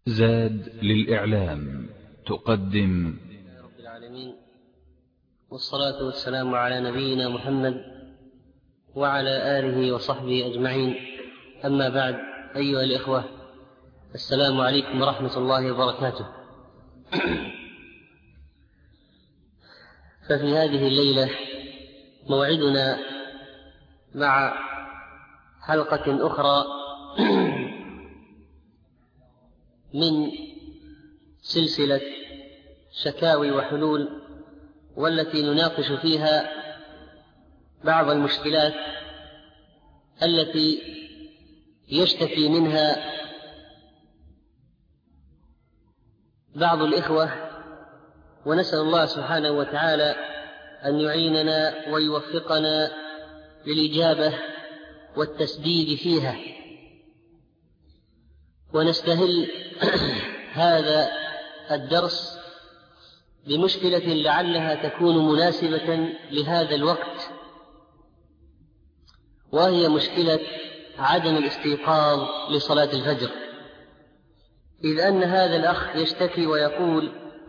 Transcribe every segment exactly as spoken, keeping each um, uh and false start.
زاد للإعلام تقدم رب العالمين، والصلاة والسلام على نبينا محمد وعلى آله وصحبه أجمعين. أما بعد، أيها الإخوة، السلام عليكم ورحمة الله وبركاته. ففي هذه الليلة موعدنا مع حلقة أخرى من سلسلة شكاوي وحلول، والتي نناقش فيها بعض المشكلات التي يشتكي منها بعض الإخوة، ونسأل الله سبحانه وتعالى أن يعيننا ويوفقنا للإجابة والتسديد فيها. ونستهل هذا الدرس بمشكلة لعلها تكون مناسبة لهذا الوقت، وهي مشكلة عدم الاستيقاظ لصلاة الفجر. إذ أن هذا الأخ يشتكي ويقول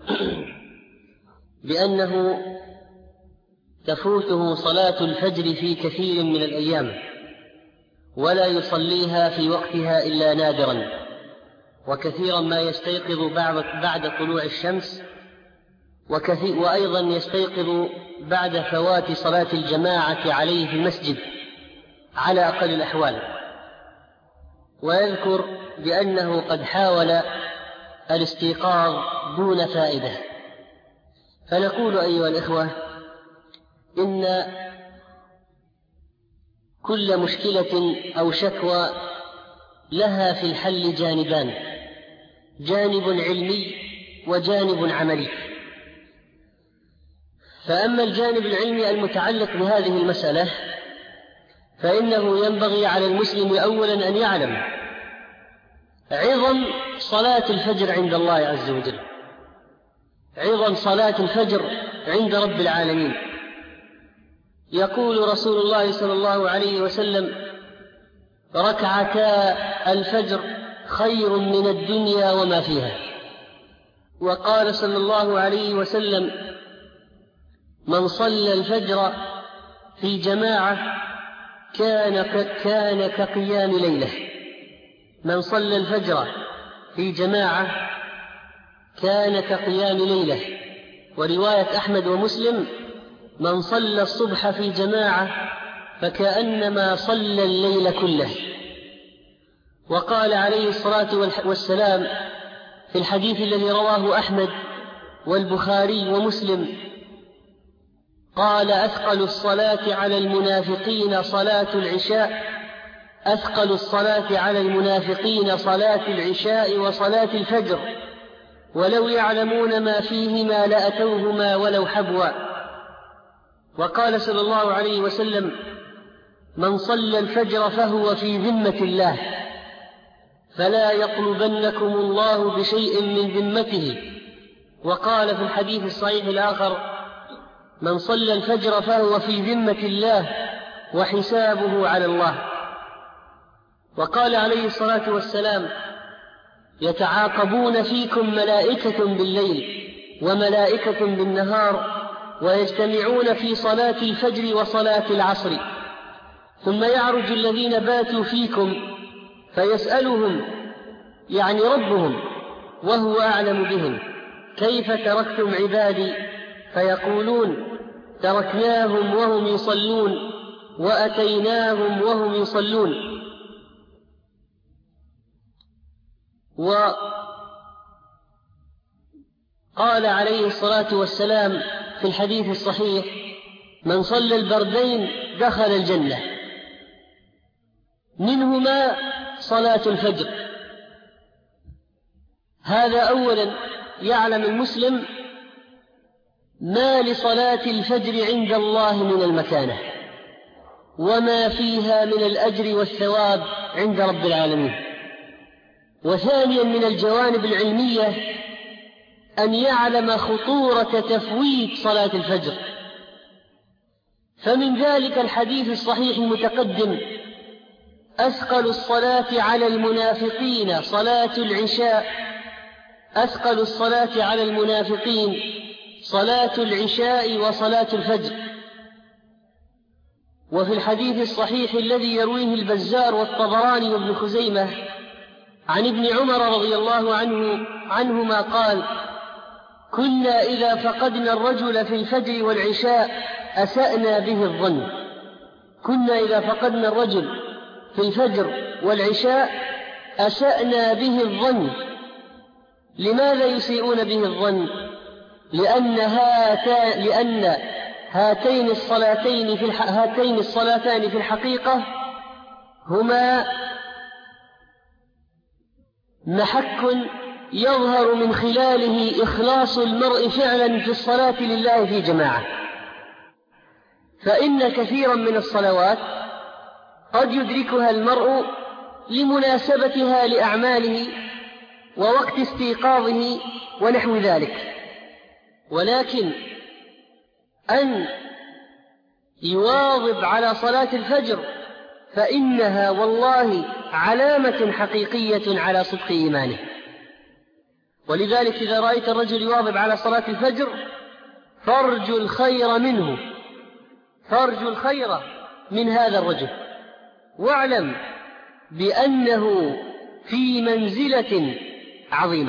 بأنه تفوته صلاة الفجر في كثير من الأيام، ولا يصليها في وقتها إلا نادرا، وكثيرا ما يستيقظ بعد طلوع الشمس، وكثير وأيضا يستيقظ بعد فوات صلاة الجماعة عليه في المسجد على أقل الأحوال. ويذكر بأنه قد حاول الاستيقاظ دون فائدة. فنقول أيها الإخوة، إن كل مشكلة أو شكوى لها في الحل جانبان: جانب علمي وجانب عملي. فأما الجانب العلمي المتعلق بهذه المسألة، فإنه ينبغي على المسلم أولا أن يعلم عظم صلاة الفجر عند الله عز وجل، عظم صلاة الفجر عند رب العالمين. يقول رسول الله صلى الله عليه وسلم: ركعتا الفجر خير من الدنيا وما فيها. وقال صلى الله عليه وسلم: من صلى الفجر في جماعة كان كان كقيام ليلة. من صلى الفجر في جماعة كان كقيام ليلة. ورواية أحمد ومسلم: من صلى الصبح في جماعة فكأنما صلى الليل كله. وقال عليه الصلاة والسلام في الحديث الذي رواه أحمد والبخاري ومسلم، قال: أثقل الصلاة على المنافقين صلاة العشاء أثقل الصلاة على المنافقين صلاة العشاء وصلاة الفجر، ولو يعلمون ما فيهما لأتوهما ولو حبوا. وقال صلى الله عليه وسلم: من صلى الفجر فهو في ذمة الله، فلا يطلبنكم الله بشيء من ذمته. وقال في الحديث الصحيح الآخر: من صلى الفجر فهو في ذمة الله وحسابه على الله. وقال عليه الصلاة والسلام: يتعاقبون فيكم ملائكة بالليل وملائكة بالنهار، ويجتمعون في صلاة الفجر وصلاة العصر، ثم يعرج الذين باتوا فيكم فيسألهم، يعني ربهم وهو أعلم بهم: كيف تركتم عبادي؟ فيقولون: تركناهم وهم يصلون وأتيناهم وهم يصلون. وقال عليه الصلاة والسلام في الحديث الصحيح: من صلى البردين دخل الجنة، منهما صلاة الفجر. هذا أولا يعلم المسلم ما لصلاة الفجر عند الله من المكانة، وما فيها من الأجر والثواب عند رب العالمين. وثانيا من الجوانب العلمية أن يعلم خطورة تفويت صلاة الفجر. فمن ذلك الحديث الصحيح المتقدم: أثقل الصلاة على المنافقين صلاة العشاء أثقل الصلاة على المنافقين صلاة العشاء وصلاة الفجر. وفي الحديث الصحيح الذي يرويه البزار والطبراني وابن خزيمة عن ابن عمر رضي الله عنه عنهما قال: كنا إذا فقدنا الرجل في الفجر والعشاء أسأنا به الظن. كنا إذا فقدنا الرجل في الفجر والعشاء أسأنا به الظن. لماذا يسيئون به الظن؟ لأن, هاتا لأن هاتين الصلاتين في الح... هاتين الصلاتان في الحقيقة هما محك يظهر من خلاله إخلاص المرء فعلا في الصلاة لله في جماعة. فإن كثيرا من الصلوات قد يدركها المرء لمناسبتها لأعماله ووقت استيقاظه ونحو ذلك، ولكن أن يواظب على صلاة الفجر فإنها والله علامة حقيقية على صدق إيمانه. ولذلك إذا رأيت الرجل يواظب على صلاة الفجر فارجو الخير منه، فارجو الخير من هذا الرجل، واعلم بأنه في منزلة عظيمة.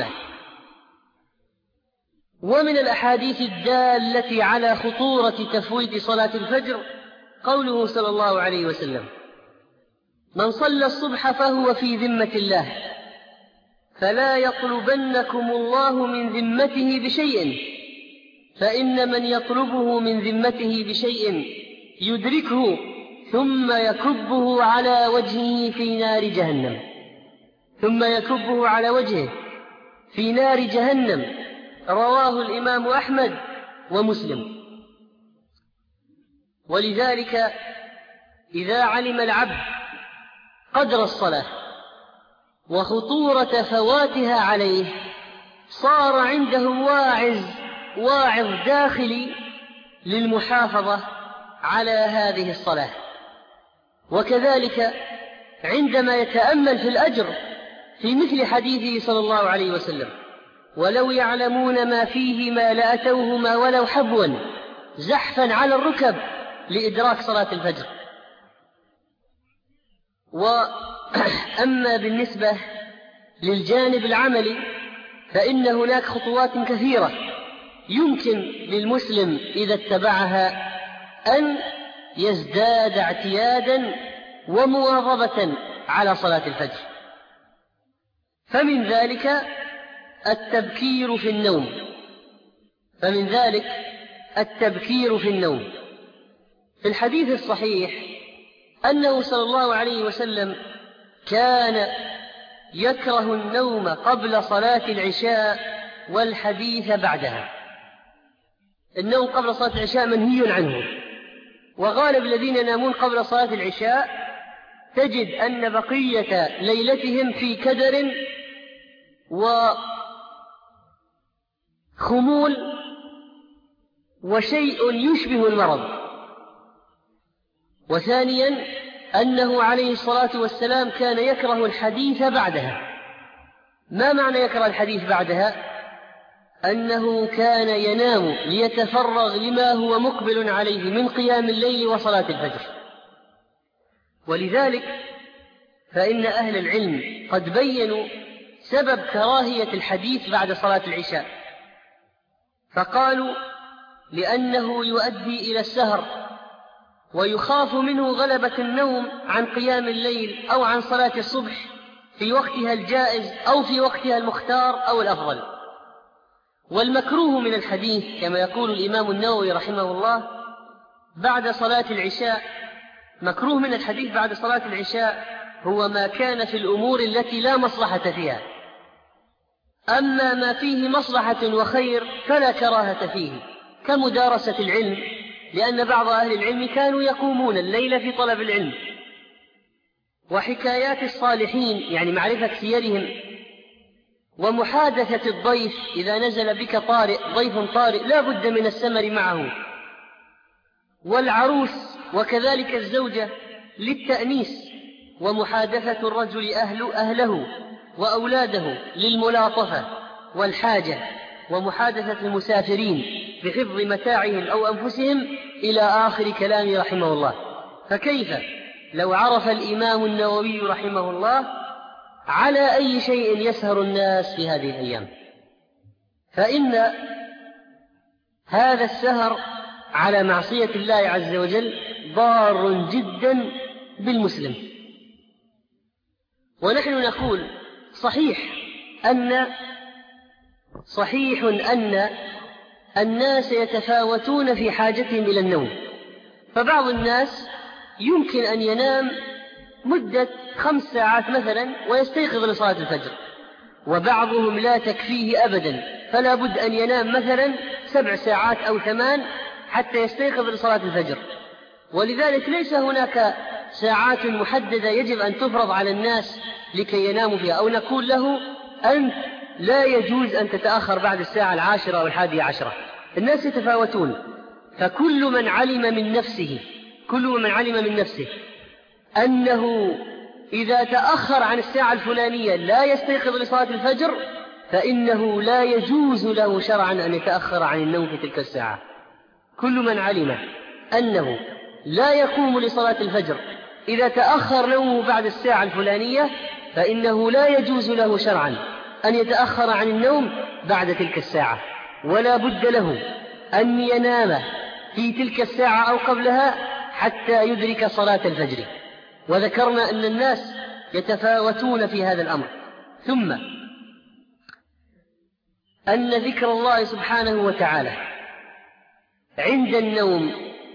ومن الأحاديث الدالة على خطورة تفويت صلاة الفجر قوله صلى الله عليه وسلم: من صلى الصبح فهو في ذمة الله، فلا يطلبنكم الله من ذمته بشيء، فإن من يطلبه من ذمته بشيء يدركه ثم يكبه على وجهه في نار جهنم ثم يكبه على وجهه في نار جهنم. رواه الإمام أحمد ومسلم. ولذلك إذا علم العبد قدر الصلاة وخطورة فواتها عليه صار عنده واعظ واعظ داخلي للمحافظة على هذه الصلاة. وكذلك عندما يتأمل في الأجر في مثل حديثه صلى الله عليه وسلم: ولو يعلمون ما فيه ما لأتوهما ولو حبوا زحفا على الركب لإدراك صلاة الفجر. وأما بالنسبة للجانب العملي فإن هناك خطوات كثيرة يمكن للمسلم إذا اتبعها أن يزداد اعتيادا ومواظبة على صلاة الفجر. فمن ذلك التبكير في النوم فمن ذلك التبكير في النوم في الحديث الصحيح أنه صلى الله عليه وسلم كان يكره النوم قبل صلاة العشاء والحديث بعدها. النوم قبل صلاة العشاء منهي عنه، وغالب الذين ينامون قبل صلاة العشاء تجد أن بقية ليلتهم في كدر وخمول وشيء يشبه المرض. وثانيا أنه عليه الصلاة والسلام كان يكره الحديث بعدها. ما معنى يكره الحديث بعدها؟ أنه كان ينام ليتفرغ لما هو مقبل عليه من قيام الليل وصلاة الفجر. ولذلك فإن أهل العلم قد بيّنوا سبب كراهية الحديث بعد صلاة العشاء، فقالوا لأنه يؤدي إلى السهر ويخاف منه غلبة النوم عن قيام الليل أو عن صلاة الصبح في وقتها الجائز أو في وقتها المختار أو الأفضل. والمكروه من الحديث كما يقول الإمام النووي رحمه الله بعد صلاة العشاء، مكروه من الحديث بعد صلاة العشاء هو ما كان في الأمور التي لا مصلحة فيها. أما ما فيه مصلحة وخير فلا كراهة فيه، كمدارسة العلم، لأن بعض أهل العلم كانوا يقومون الليل في طلب العلم، وحكايات الصالحين يعني معرفة سيرهم، ومحادثة الضيف إذا نزل بك طارئ ضيف طارئ لا بد من السمر معه، والعروس وكذلك الزوجة للتأنيس، ومحادثة الرجل أهل أهله وأولاده للملاطفة والحاجة ومحادثة المسافرين بحفظ متاعهم أو أنفسهم إلى آخر كلام رحمه الله. فكيف لو عرف الإمام النووي رحمه الله على أي شيء يسهر الناس في هذه الأيام؟ فإن هذا السهر على معصية الله عز وجل ضار جدا بالمسلم. ونحن نقول صحيح أن صحيح أن الناس يتفاوتون في حاجتهم إلى النوم، فبعض الناس يمكن أن ينام مدة خمس ساعات مثلا ويستيقظ لصلاة الفجر، وبعضهم لا تكفيه أبدا فلا بد أن ينام مثلا سبع ساعات أو ثمان حتى يستيقظ لصلاة الفجر. ولذلك ليس هناك ساعات محددة يجب أن تفرض على الناس لكي يناموا فيها، أو نقول له أنت لا يجوز أن تتأخر بعد الساعة العاشرة أو الحادية عشرة. الناس يتفاوتون، فكل من علم من نفسه كل من علم من نفسه أنه إذا تأخر عن الساعة الفلانية لا يستيقظ لصلاة الفجر فإنه لا يجوز له شرعا أن يتأخر عن النوم في تلك الساعة. كل من علم أنه لا يقوم لصلاة الفجر إذا تأخر نومه بعد الساعة الفلانية فإنه لا يجوز له شرعا أن يتأخر عن النوم بعد تلك الساعة، ولا بد له أن ينام في تلك الساعة أو قبلها حتى يدرك صلاة الفجر. وذكرنا أن الناس يتفاوتون في هذا الأمر. ثم أن ذكر الله سبحانه وتعالى عند النوم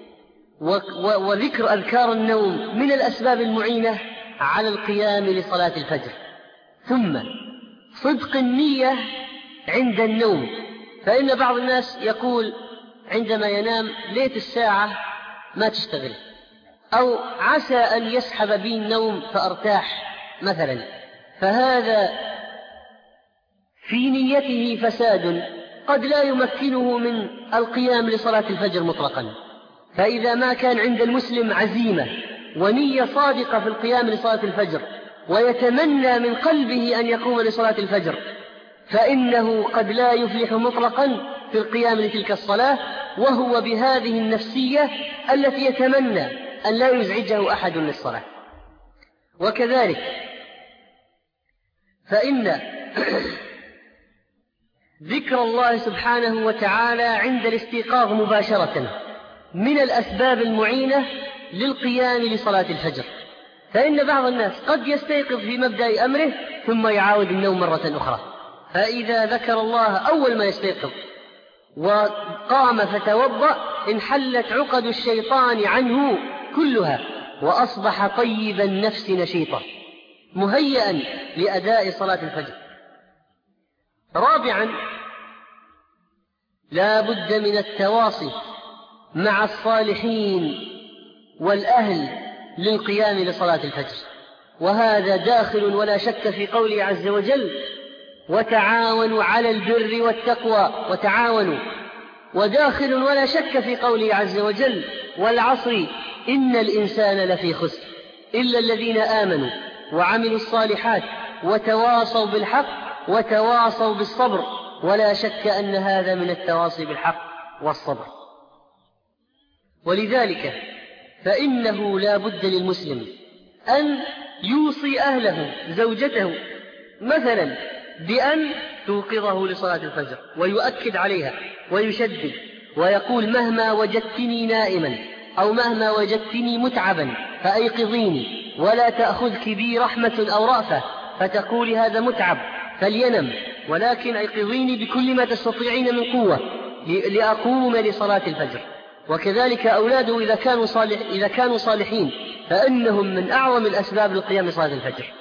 وذكر أذكار النوم من الأسباب المعينة على القيام لصلاة الفجر. ثم صدق النية عند النوم، فإن بعض الناس يقول عندما ينام ليت الساعة ما تشتغل، أو عسى أن يسحب بي النوم فأرتاح مثلا، فهذا في نيته فساد قد لا يمكنه من القيام لصلاة الفجر مطلقا. فإذا ما كان عند المسلم عزيمة ونية صادقة في القيام لصلاة الفجر ويتمنى من قلبه أن يقوم لصلاة الفجر فإنه قد لا يفلح مطلقا في القيام لتلك الصلاة، وهو بهذه النفسية التي يتمنى أن لا يزعجه أحد للصلاة. وكذلك فإن ذكر الله سبحانه وتعالى عند الاستيقاظ مباشرة من الأسباب المعينة للقيام لصلاة الفجر، فإن بعض الناس قد يستيقظ في مبدأ أمره ثم يعاود النوم مرة أخرى، فإذا ذكر الله أول ما يستيقظ وقام فتوضأ انحلت عقد الشيطان عنه كلها وأصبح طيب النفس نشيطا مهيئا لأداء صلاة الفجر. رابعا لا بد من التواصي مع الصالحين والأهل للقيام لصلاة الفجر، وهذا داخل ولا شك في قوله عز وجل وتعاونوا على البر والتقوى وتعاونوا، وداخل ولا شك في قوله عز وجل والعصر إن الإنسان لفي خسر إلا الذين آمنوا وعملوا الصالحات وتواصوا بالحق وتواصوا بالصبر، ولا شك أن هذا من التواصي بالحق والصبر. ولذلك فإنه لا بد للمسلم أن يوصي أهله زوجته مثلا بأن توقظه لصلاة الفجر ويؤكد عليها ويشدد ويقول مهما وجدتني نائما أو مهما وجدتني متعبا فأيقظيني، ولا تأخذك بي رحمة أو رأفة فتقولي هذا متعب فلينم، ولكن أيقظيني بكل ما تستطيعين من قوة لأقوم لصلاة الفجر. وكذلك أولاده إذا كانوا, صالح إذا كانوا صالحين فإنهم من أعظم الأسباب للقيام لصلاة الفجر.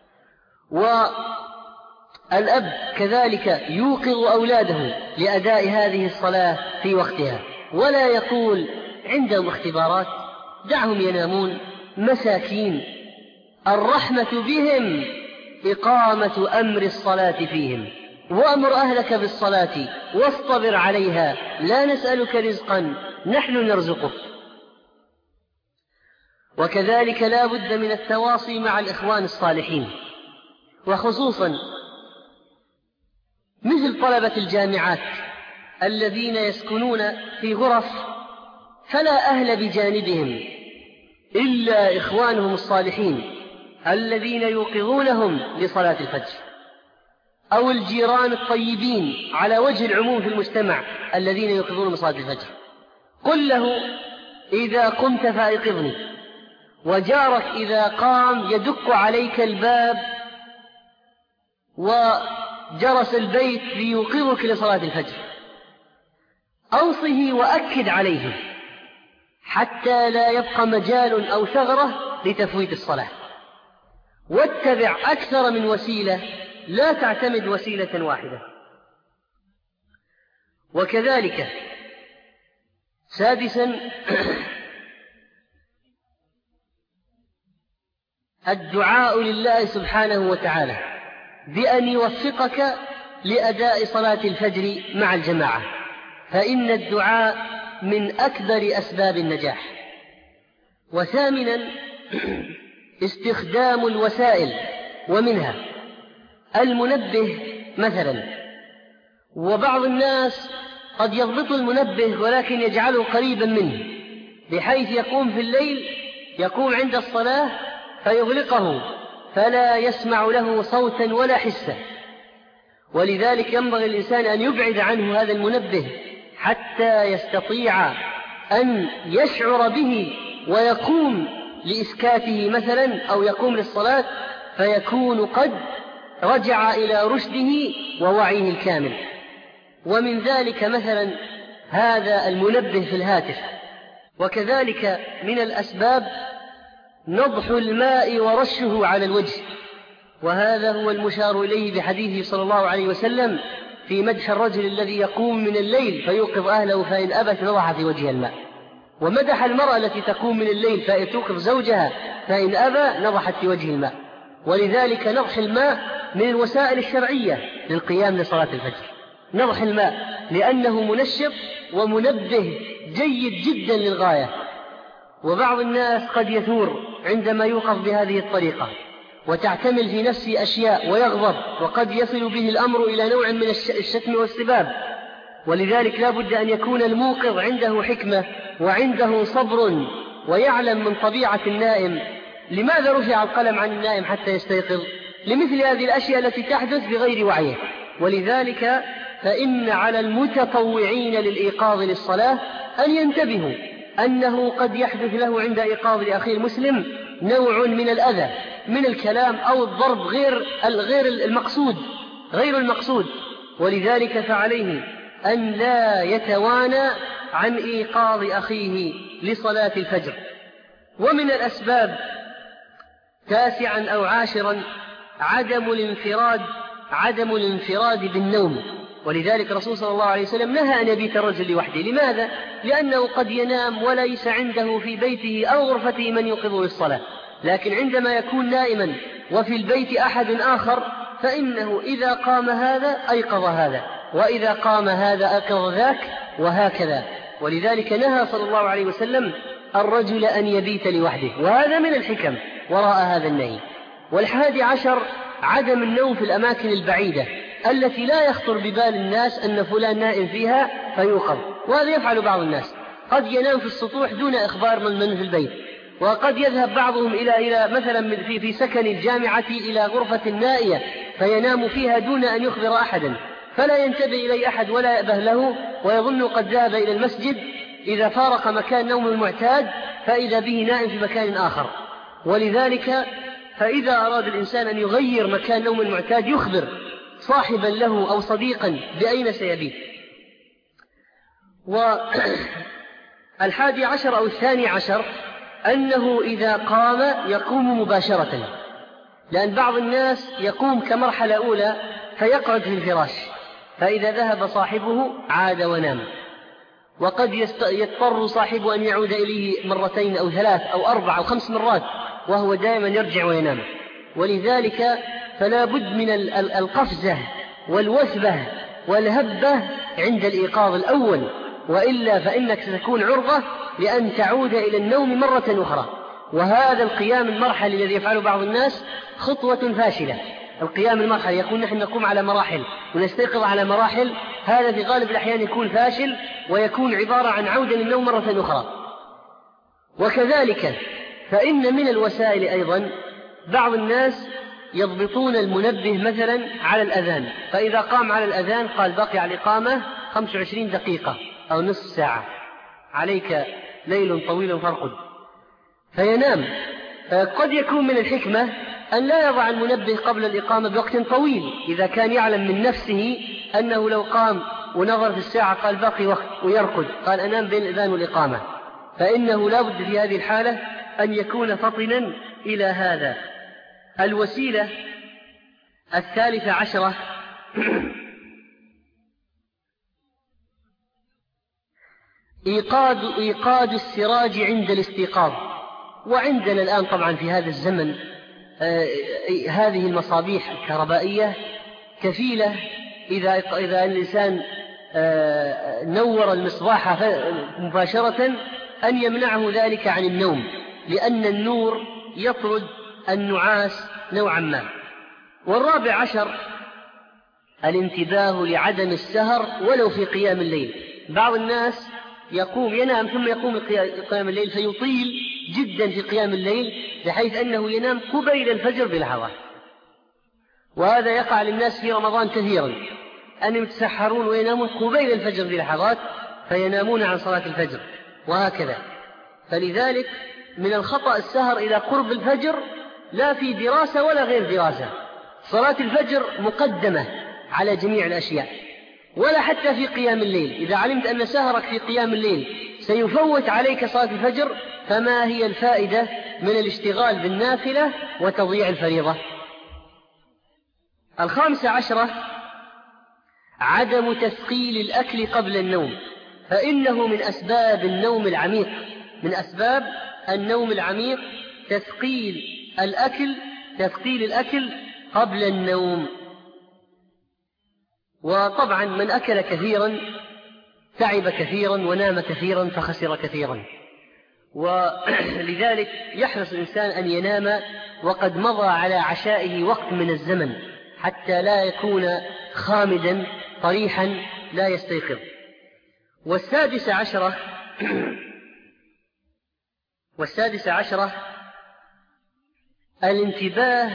والأب كذلك يوقظ أولاده لأداء هذه الصلاة في وقتها، ولا يقول عندهم اختبارات دعهم ينامون مساكين. الرحمة بهم إقامة أمر الصلاة فيهم، وأمر أهلك بالصلاة واصطبر عليها لا نسألك رزقا نحن نرزقك. وكذلك لا بد من التواصي مع الإخوان الصالحين، وخصوصا مثل طلبة الجامعات الذين يسكنون في غرف فلا أهل بجانبهم إلا إخوانهم الصالحين الذين يوقظونهم لصلاة الفجر، أو الجيران الطيبين على وجه العموم في المجتمع الذين يوقظون لصلاة الفجر، قل له إذا قمت فأيقظني. وجارك إذا قام يدق عليك الباب وجرس البيت ليوقظك لصلاة الفجر، أوصه وأكد عليه حتى لا يبقى مجال أو ثغرة لتفويت الصلاة، واتبع أكثر من وسيلة، لا تعتمد وسيلة واحدة. وكذلك سادسا الدعاء لله سبحانه وتعالى بأن يوفقك لأداء صلاة الفجر مع الجماعة، فإن الدعاء من أكبر أسباب النجاح. وثامنا استخدام الوسائل، ومنها المنبه مثلا. وبعض الناس قد يضبط المنبه ولكن يجعله قريبا منه بحيث يقوم في الليل، يقوم عند الصلاة فيغلقه فلا يسمع له صوتا ولا حسا. ولذلك ينبغي الإنسان أن يبعد عنه هذا المنبه حتى يستطيع أن يشعر به ويقوم لإسكاته مثلا، أو يقوم للصلاة فيكون قد رجع إلى رشده ووعيه الكامل. ومن ذلك مثلا هذا المنبه في الهاتف. وكذلك من الأسباب نضح الماء ورشه على الوجه، وهذا هو المشار إليه بحديثه صلى الله عليه وسلم في مدح الرجل الذي يقوم من الليل فيوقظ أهله فإن أبت نضح في وجه الماء، ومدح المرأة التي تقوم من الليل فتوقظ زوجها فإن أبى نضحت في وجه الماء. ولذلك نضح الماء من الوسائل الشرعية للقيام لصلاة الفجر، نضح الماء لأنه منشط ومنبه جيد جدا للغاية. وبعض الناس قد يثور عندما يوقف بهذه الطريقة وتعتمل في نفسه أشياء ويغضب، وقد يصل به الأمر إلى نوع من الشتم والسباب. ولذلك لا بد أن يكون الموقظ عنده حكمة وعنده صبر، ويعلم من طبيعة النائم لماذا رفع القلم عن النائم حتى يستيقظ، لمثل هذه الأشياء التي تحدث بغير وعيه. ولذلك فإن على المتطوعين للإيقاظ للصلاة أن ينتبهوا أنه قد يحدث له عند إيقاظ لأخيه المسلم نوع من الأذى من الكلام أو الضرب غير غير المقصود غير المقصود ولذلك فعليه أن لا يتوانى عن إيقاظ أخيه لصلاة الفجر. ومن الأسباب تاسعا أو عاشرا عدم الانفراد عدم الانفراد بالنوم. ولذلك الرسول صلى الله عليه وسلم نهى أن يبيت الرجل لوحده. لماذا؟ لأنه قد ينام وليس عنده في بيته أو غرفته من يوقظه للصلاة، لكن عندما يكون نائما وفي البيت أحد آخر فإنه إذا قام هذا أيقظ هذا، وإذا قام هذا أيقظ ذاك، وهكذا. ولذلك نهى صلى الله عليه وسلم الرجل أن يبيت لوحده، وهذا من الحكم وراء هذا النهي. والحادي عشر عدم النوم في الأماكن البعيدة التي لا يخطر ببال الناس أن فلان نائم فيها فيوقظ، وهذا يفعل بعض الناس، قد ينام في السطوح دون إخبار من من في البيت. وقد يذهب بعضهم إلى إلى مثلا في في سكن الجامعة إلى غرفة نائية فينام فيها دون أن يخبر أحدا، فلا ينتبه إليه أحد ولا يأبه له، ويظن قد ذهب إلى المسجد. إذا فارق مكان نوم المعتاد فإذا به نائم في مكان آخر. ولذلك فإذا أراد الإنسان أن يغير مكان نوم المعتاد يخبر صاحبا له أو صديقا بأين سيبيت. والحادي عشر أو الثاني عشر أنه إذا قام يقوم مباشرة، لأن بعض الناس يقوم كمرحلة أولى فيقعد في الفراش، فإذا ذهب صاحبه عاد ونام. وقد يضطر صاحبه أن يعود إليه مرتين أو ثلاث أو أربع أو خمس مرات وهو دائما يرجع وينام. ولذلك فلا بد من القفزة والوثبة والهبة عند الإيقاظ الأول، وإلا فإنك ستكون عرضة لأن تعود إلى النوم مرة أخرى. وهذا القيام المرحلي الذي يفعله بعض الناس خطوة فاشلة، القيام المرحلي، يكون نحن نقوم على مراحل ونستيقظ على مراحل، هذا في غالب الأحيان يكون فاشل ويكون عبارة عن عودة للنوم مرة أخرى. وكذلك فإن من الوسائل أيضا بعض الناس يضبطون المنبه مثلا على الأذان، فإذا قام على الأذان قال بقي على الإقامة خمس وعشرين دقيقة أو نصف ساعة، عليك ليل طويل فارقد، فينام. فقد يكون من الحكمة أن لا يضع المنبه قبل الإقامة بوقت طويل، إذا كان يعلم من نفسه أنه لو قام ونظر في الساعة قال باقي وقت ويرقد، قال أنام بين الأذان والإقامة، فإنه لا بد في هذه الحالة أن يكون فطنا إلى هذا. الوسيلة الثالثة عشرة إيقاد إيقاد السراج عند الاستيقاظ. وعندنا الآن طبعا في هذا الزمن آه هذه المصابيح الكهربائية كفيلة إذا إذا الإنسان آه نور المصباح مباشرة أن يمنعه ذلك عن النوم، لأن النور يطرد النعاس نوعا ما. والرابع عشر الانتباه لعدم السهر ولو في قيام الليل. بعض الناس يقوم ينام ثم يقوم قيام الليل فيطيل جدا في قيام الليل بحيث أنه ينام قبيل الفجر بلحظات، وهذا يقع للناس في رمضان كثيرا، أنهم يتسحرون وينامون قبيل الفجر بلحظات فينامون عن صلاة الفجر وهكذا. فلذلك من الخطأ السهر إلى قرب الفجر، لا في دراسة ولا غير دراسة. صلاة الفجر مقدمة على جميع الأشياء، ولا حتى في قيام الليل. إذا علمت أن سهرك في قيام الليل سيفوت عليك صلاة الفجر، فما هي الفائدة من الاشتغال بالنافلة وتضييع الفريضة؟ الخامسة عشرة عدم تثقيل الأكل قبل النوم، فإنه من أسباب النوم العميق، من أسباب النوم العميق تثقيل الأكل تثقيل الأكل قبل النوم. وطبعا من أكل كثيرا تعب كثيرا ونام كثيرا فخسر كثيرا، ولذلك يحرص الإنسان أن ينام وقد مضى على عشائه وقت من الزمن حتى لا يكون خامدا طريحا لا يستيقظ. والسادسة عشرة والسادسة عشرة الانتباه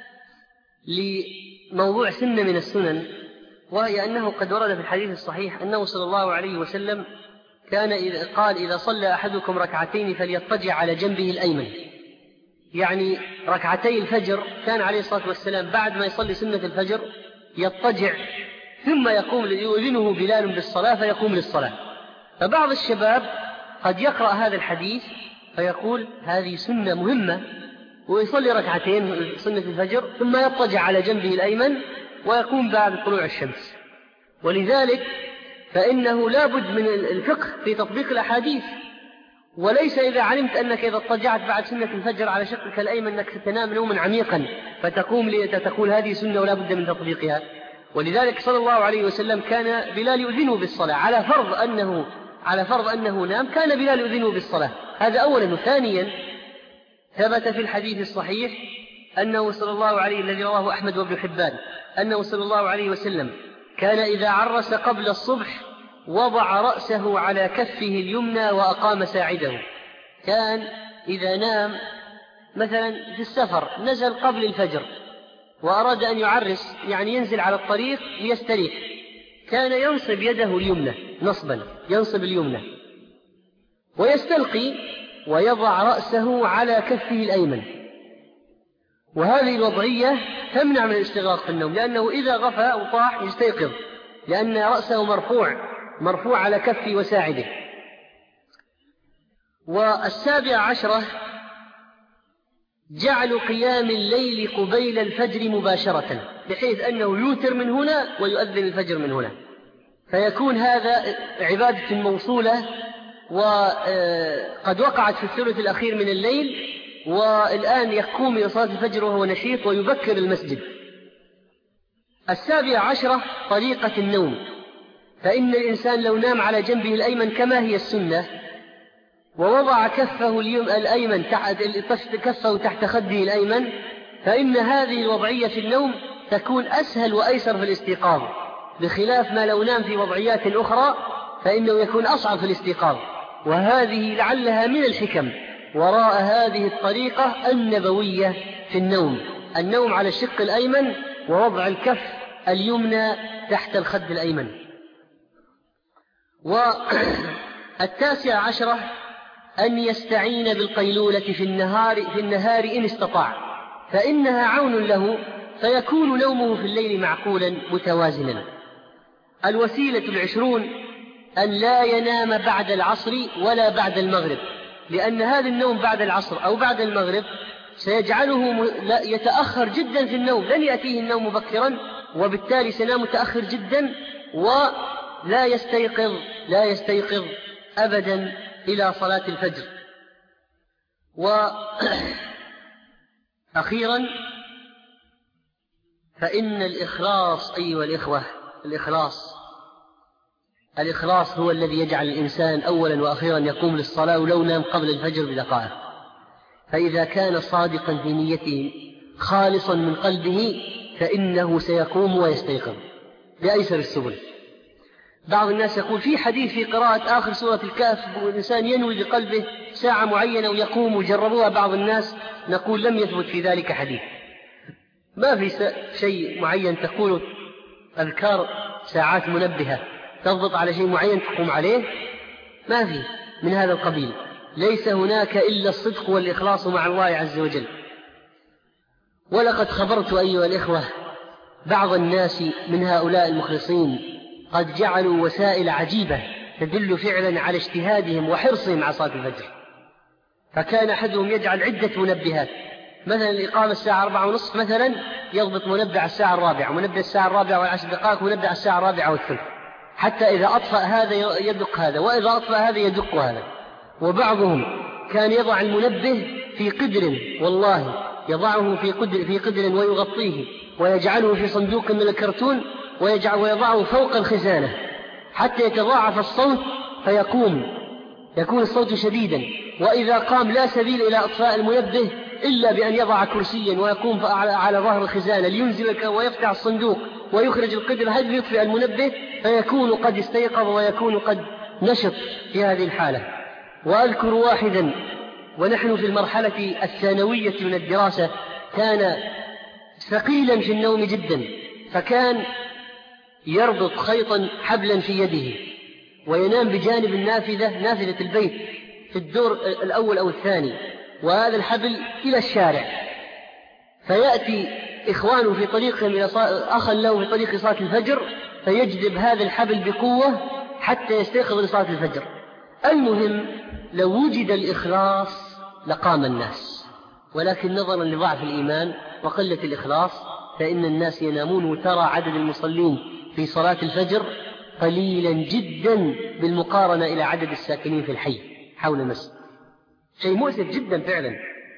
لموضوع سنة من السنن، وهي أنه قد ورد في الحديث الصحيح أنه صلى الله عليه وسلم كان إذا قال إذا صلى أحدكم ركعتين فليضطجع على جنبه الأيمن، يعني ركعتي الفجر كان عليه الصلاة والسلام بعد ما يصلي سنة الفجر يضطجع ثم يقوم يؤذنه بلال بالصلاة فيقوم للصلاة. فبعض الشباب قد يقرأ هذا الحديث فيقول هذه سنة مهمة، ويصلي ركعتين سنة الفجر ثم يضطجع على جنبه الأيمن ويقوم بعد طلوع الشمس. ولذلك فإنه لا بد من الفقه في تطبيق الأحاديث، وليس إذا علمت أنك إذا اضطجعت بعد سنة الفجر على شقك الأيمن أنك ستنام نوما عميقا فتقوم لتقول هذه سنة ولا بد من تطبيقها. ولذلك صلى الله عليه وسلم كان بلال يؤذنه بالصلاة على فرض أنه على فرض أنه نام، كان بلال يؤذنه بالصلاة. هذا أولا. وثانيا ثبت في الحديث الصحيح أنه صلى الله عليه الذي رواه أحمد وابن حبان أنه صلى الله عليه وسلم كان إذا عرس قبل الصبح وضع رأسه على كفه اليمنى وأقام ساعده. كان إذا نام مثلا في السفر نزل قبل الفجر وأراد أن يعرس يعني ينزل على الطريق ليستريح، كان ينصب يده اليمنى نصبا، ينصب اليمنى ويستلقي ويضع رأسه على كفه الأيمن. وهذه الوضعية تمنع من الاستغراق في النوم، لأنه إذا غفى أو طاح يستيقظ، لأن رأسه مرفوع مرفوع على كفه وساعده. والسابعة عشرة جعل قيام الليل قبيل الفجر مباشرة، بحيث أنه يوتر من هنا ويؤذن الفجر من هنا، فيكون هذا عبادة موصولة وقد وقعت في الثلث الأخير من الليل، والآن يقوم إلى صلاة الفجر وهو نشيط ويبكر المسجد. السابعة عشرة طريقة النوم، فإن الإنسان لو نام على جنبه الأيمن كما هي السنة ووضع كفه الأيمن تحت كفه تحت خده الأيمن، فإن هذه الوضعية في النوم تكون أسهل وأيسر في الاستيقاظ، بخلاف ما لو نام في وضعيات أخرى فإنه يكون أصعب في الاستيقاظ. وهذه لعلها من الحكم وراء هذه الطريقة النبوية في النوم، النوم على الشق الأيمن ووضع الكف اليمنى تحت الخد الأيمن. والتاسع عشرة أن يستعين بالقيلولة في النهار, في النهار إن استطاع، فإنها عون له، فيكون نومه في الليل معقولا متوازنا. الوسيلة العشرون أن لا ينام بعد العصر ولا بعد المغرب، لأن هذا النوم بعد العصر أو بعد المغرب سيجعله يتأخر جدا في النوم، لن يأتيه النوم مبكرا، وبالتالي سينام متأخر جدا ولا يستيقظ لا يستيقظ أبدا إلى صلاة الفجر. وأخيرا فإن الإخلاص أيها الإخوة، الإخلاص الإخلاص هو الذي يجعل الإنسان أولا وأخيرا يقوم للصلاة ولو نام قبل الفجر بدقائق. فإذا كان صادقا في نيته خالصا من قلبه فإنه سيقوم ويستيقظ بأيسر السبل. بعض الناس يقول في حديث في قراءة آخر سورة الكهف والإنسان ينوي بقلبه ساعة معينة ويقوم، وجربوها بعض الناس، نقول لم يثبت في ذلك حديث. ما في شيء معين تقول أذكار ساعات منبهة تضبط على شيء معين تقوم عليه، ما في من هذا القبيل. ليس هناك إلا الصدق والإخلاص مع الله عز وجل. ولقد خبرت أيها الإخوة بعض الناس من هؤلاء المخلصين قد جعلوا وسائل عجيبة تدل فعلا على اجتهادهم وحرصهم على صلاة الفجر. فكان أحدهم يجعل عدة منبهات، مثلا الإقامة الساعة أربعة ونصف مثلا يضبط منبه على الساعة الرابعة، منبه الساعة الرابعة والعشر دقائق، منبه على الساعة الرابعة والثلث، حتى إذا أطفأ هذا يدق هذا، وإذا أطفأ هذا يدق هذا. وبعضهم كان يضع المنبه في قدر، والله يضعه في قدر, في قدر ويغطيه ويجعله في صندوق من الكرتون ويجعل ويضعه فوق الخزانة حتى يتضاعف الصوت فيقوم، يكون الصوت شديدا. وإذا قام لا سبيل إلى أطفاء المنبه إلا بأن يضع كرسيا ويقوم على ظهر الخزانة لينزل ويفتح الصندوق ويخرج القدر هل يطفئ المنبه، فيكون قد استيقظ ويكون قد نشط في هذه الحالة. وأذكر واحدا ونحن في المرحلة الثانوية من الدراسة كان ثقيلا في النوم جدا، فكان يربط خيطا حبلا في يده وينام بجانب النافذة، نافذة البيت في الدور الأول أو الثاني، وهذا الحبل إلى الشارع، فيأتي إخوانه في طريقهم إلى أخا له في طريق صلاة الفجر فيجذب هذا الحبل بقوة حتى يستيقظ لصلاة الفجر. المهم لو وجد الإخلاص لقام الناس، ولكن نظرا لضعف الإيمان وقلة الإخلاص فإن الناس ينامون، وترى عدد المصلين في صلاة الفجر قليلا جدا بالمقارنة إلى عدد الساكنين في الحي حول المسجد، شيء مؤسف جدا فعلا.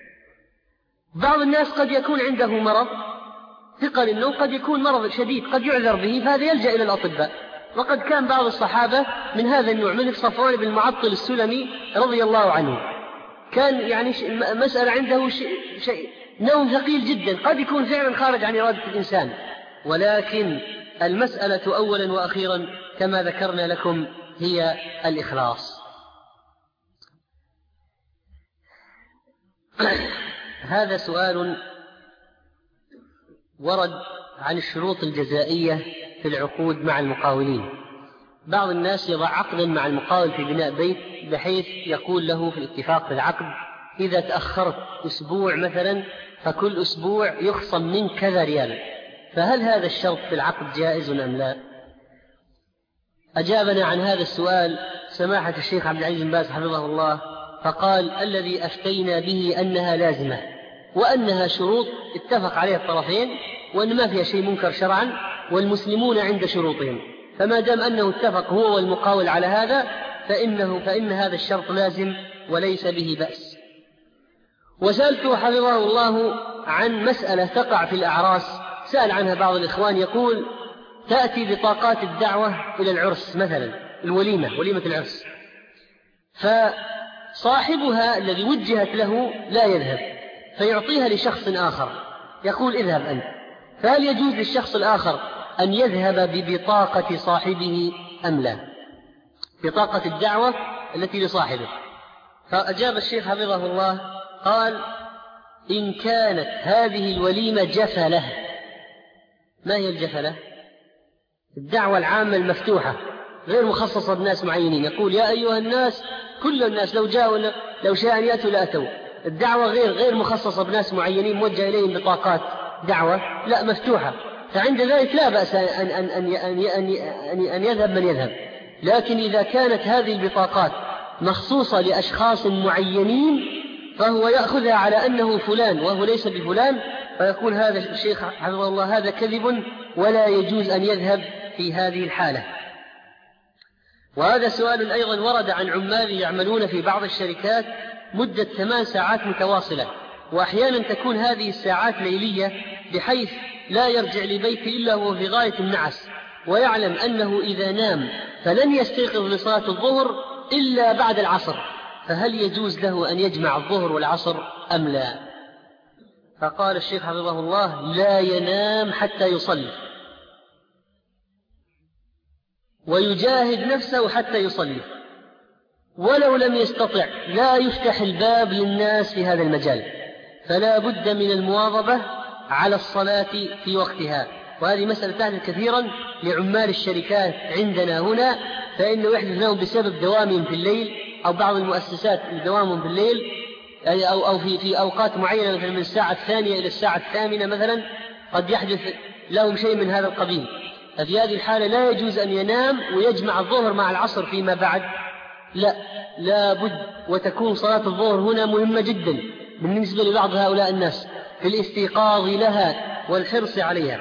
بعض الناس قد يكون عنده مرض ثقل النوم، قد يكون مرض شديد قد يعذر به، فهذا يلجأ إلى الأطباء. وقد كان بعض الصحابة من هذا النوع، من صفوان بن المعطل السلمي رضي الله عنه، كان يعني مسألة عنده شيء, شيء نوم ثقيل جدا قد يكون فعلا خارج عن إرادة الإنسان، ولكن المسألة أولا وأخيرا كما ذكرنا لكم هي الإخلاص. هذا سؤال ورد عن الشروط الجزائية في العقود مع المقاولين. بعض الناس يضع عقدا مع المقاول في بناء بيت بحيث يقول له في الاتفاق في العقد إذا تأخرت أسبوع مثلا فكل أسبوع يخصم من كذا ريال، فهل هذا الشرط في العقد جائز أم لا؟ أجابنا عن هذا السؤال سماحة الشيخ عبد العزيز بن باز حفظه الله، فقال الذي أفتينا به أنها لازمة وأنها شروط اتفق عليها الطرفين، وأن ما فيها شيء منكر شرعا، والمسلمون عند شروطهم، فما دام أنه اتفق هو والمقاول على هذا فإنه فإن هذا الشرط لازم وليس به بأس. وسألته حفظه الله عن مسألة تقع في الأعراس، سأل عنها بعض الإخوان، يقول تأتي بطاقات الدعوة إلى العرس مثلا، الوليمة وليمة العرس، فصاحبها الذي وجهت له لا يذهب فيعطيها لشخص آخر، يقول اذهب أنت، فهل يجوز للشخص الآخر أن يذهب ببطاقة صاحبه أم لا؟ بطاقة الدعوة التي لصاحبه. فأجاب الشيخ حفظه الله قال: إن كانت هذه الوليمة جفلة. ما هي الجفلة؟ الدعوة العامة المفتوحة غير مخصصة بناس معينين، يقول يا أيها الناس، كل الناس لو جاءوا لو شاء أن يأتوا لأتوا. الدعوة غير غير مخصصة بناس معينين موجه إليهم بطاقات دعوة، لا، مفتوحة. فعند ذلك لا بأس أن, أن, أن, أن, أن, أن يذهب من يذهب. لكن إذا كانت هذه البطاقات مخصوصة لأشخاص معينين فهو يأخذها على أنه فلان وهو ليس بفلان، فيقول هذا الشيخ حفظه الله هذا كذب ولا يجوز أن يذهب في هذه الحالة. وهذا سؤال أيضا ورد عن عمال يعملون في بعض الشركات مدة ثمان ساعات متواصلة، وأحيانا تكون هذه الساعات ليلية بحيث لا يرجع لبيته إلا هو في غاية النعس، ويعلم أنه إذا نام فلن يستيقظ لصلاة الظهر إلا بعد العصر، فهل يجوز له أن يجمع الظهر والعصر أم لا؟ فقال الشيخ حفظه الله: لا ينام حتى يصلي، ويجاهد نفسه حتى يصلي، ولو لم يستطع لا يفتح الباب للناس في هذا المجال، فلا بد من المواظبة على الصلاة في وقتها. وهذه مسألة تحدث كثيرا لعمال الشركات عندنا هنا، فإنه يحدث لهم بسبب دوامهم في الليل، أو بعض المؤسسات دوامهم في الليل، أو, أو في, في أوقات معينة مثلا من الساعة الثانية إلى الساعة الثامنة مثلا، قد يحدث لهم شيء من هذا القبيل. ففي هذه الحالة لا يجوز أن ينام ويجمع الظهر مع العصر فيما بعد، لا، لا بد. وتكون صلاة الظهر هنا مهمة جدا بالنسبة لبعض هؤلاء الناس في الاستيقاظ لها والحرص عليها.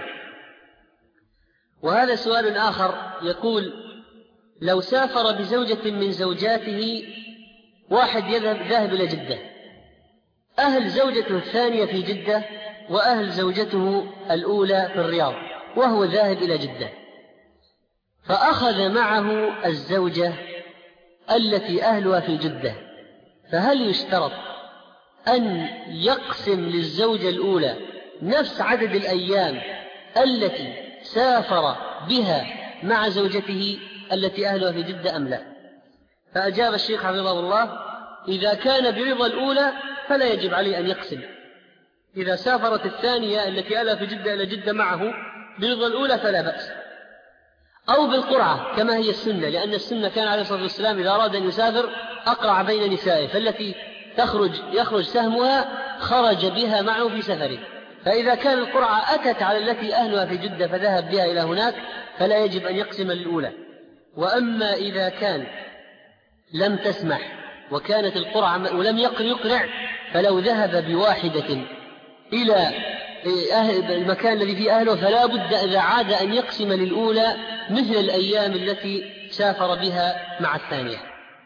وهذا سؤال آخر يقول: لو سافر بزوجة من زوجاته، واحد يذهب ذاهب إلى جدة، أهل زوجته الثانية في جدة وأهل زوجته الأولى في الرياض، وهو ذاهب إلى جدة، فأخذ معه الزوجة التي أهلها في جدة، فهل يشترط أن يقسم للزوجة الأولى نفس عدد الأيام التي سافر بها مع زوجته التي أهلها في جدة أم لا؟ فأجاب الشيخ حفظه الله: إذا كان برضا الأولى فلا يجب عليه أن يقسم. إذا سافرت الثانية التي أهلها في جدة إلى جدة معه برضا الأولى فلا بأس، أو بالقرعة كما هي السنة، لأن السنة كان عليه الصلاة والسلام إذا أراد أن يسافر أقرع بين نسائه، فالتي تخرج يخرج سهمها خرج بها معه في سفره. فإذا كان القرعة أتت على التي أهلها في جدة فذهب بها إلى هناك فلا يجب أن يقسم للأولى. وأما إذا كان لم تسمح وكانت القرعة ولم يقرع، فلو ذهب بواحدة إلى المكان الذي فيه أهله فلا بد إذا عاد أن يقسم للأولى مثل الأيام التي سافر بها مع الثانية.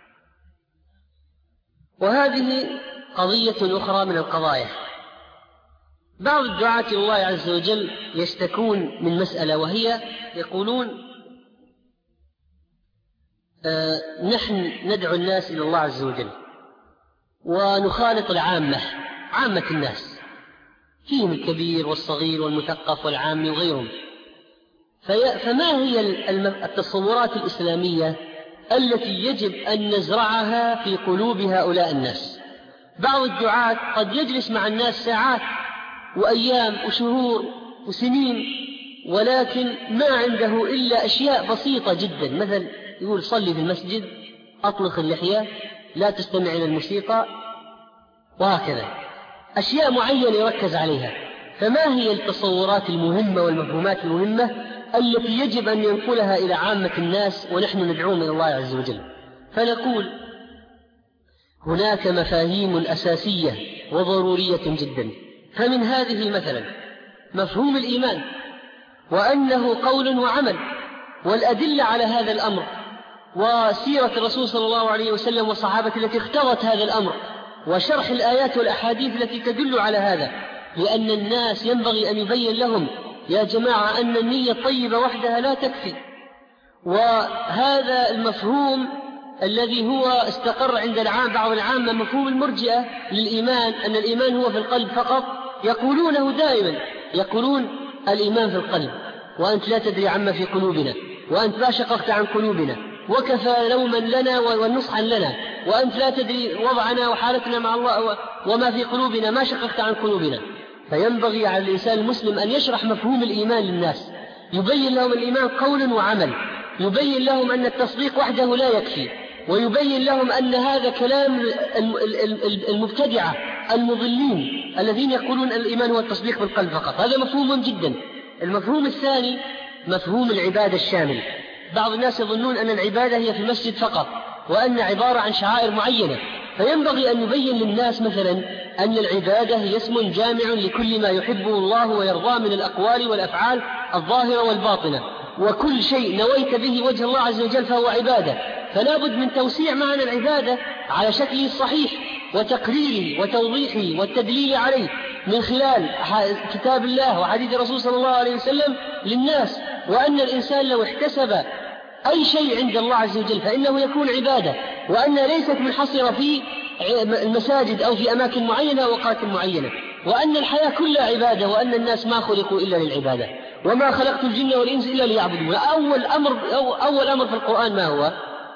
وهذه قضية أخرى من القضايا. بعض الدعاة إلى الله عز وجل يشتكون من مسألة، وهي يقولون: آه نحن ندعو الناس إلى الله عز وجل ونخالط العامة، عامة الناس، فيهم الكبير والصغير والمثقف والعامي وغيرهم، فما هي التصورات الإسلامية التي يجب أن نزرعها في قلوب هؤلاء الناس؟ بعض الدعاة قد يجلس مع الناس ساعات وأيام وشهور وسنين، ولكن ما عنده إلا أشياء بسيطة جدا، مثل يقول: صلي في المسجد، أطلق اللحية، لا تستمع إلى الموسيقى، وهكذا أشياء معينة يركز عليها. فما هي التصورات المهمة والمفهومات المهمة التي يجب أن ينقلها إلى عامة الناس ونحن ندعوهم إلى الله عز وجل؟ فنقول: هناك مفاهيم أساسية وضرورية جدا، فمن هذه مثلا مفهوم الإيمان، وأنه قول وعمل، والأدلة على هذا الأمر، وسيرة الرسول صلى الله عليه وسلم والصحابة التي اختارت هذا الأمر، وشرح الآيات والأحاديث التي تدل على هذا، لأن الناس ينبغي أن يبين لهم يا جماعة أن النية الطيبة وحدها لا تكفي. وهذا المفهوم الذي هو استقر عند العام بعض العامة، مفهوم المرجئة للإيمان، أن الإيمان هو في القلب فقط، يقولونه دائما، يقولون الإيمان في القلب، وأنت لا تدري عما في قلوبنا، وأنت ما شققت عن قلوبنا، وكفى لوما لنا ونصحا لنا، وأنت لا تدري وضعنا وحالتنا مع الله وما في قلوبنا، ما شققت عن قلوبنا. فينبغي على الإنسان المسلم أن يشرح مفهوم الإيمان للناس، يبين لهم الإيمان قول وعمل، يبين لهم أن التصديق وحده لا يكفي، ويبين لهم أن هذا كلام المبتدعة المضلين الذين يقولون الإيمان هو التصديق بالقلب فقط. هذا مفهوم جدا. المفهوم الثاني مفهوم العبادة الشامل. بعض الناس يظنون أن العبادة هي في المسجد فقط، وأن عبارة عن شعائر معينة، فينبغي أن يبين للناس مثلا أن العبادة هي اسم جامع لكل ما يحبه الله ويرضاه من الأقوال والأفعال الظاهرة والباطنة، وكل شيء نويت به وجه الله عز وجل فهو عبادة. فلا بد من توسيع معنى العبادة على شكله الصحيح، وتقريره وتوضيحه والتدليل عليه من خلال كتاب الله وحديث الرسول صلى الله عليه وسلم للناس، وأن الإنسان لو احتسب أي شيء عند الله عز وجل فإنه يكون عبادة، وأنها ليست منحصرة في المساجد أو في أماكن معينة أو أوقات معينة، وأن الحياة كلها عبادة، وأن الناس ما خلقوا إلا للعبادة، وما خلقت الجن والإنس إلا ليعبدون. أول أمر, أول أمر في القرآن ما هو؟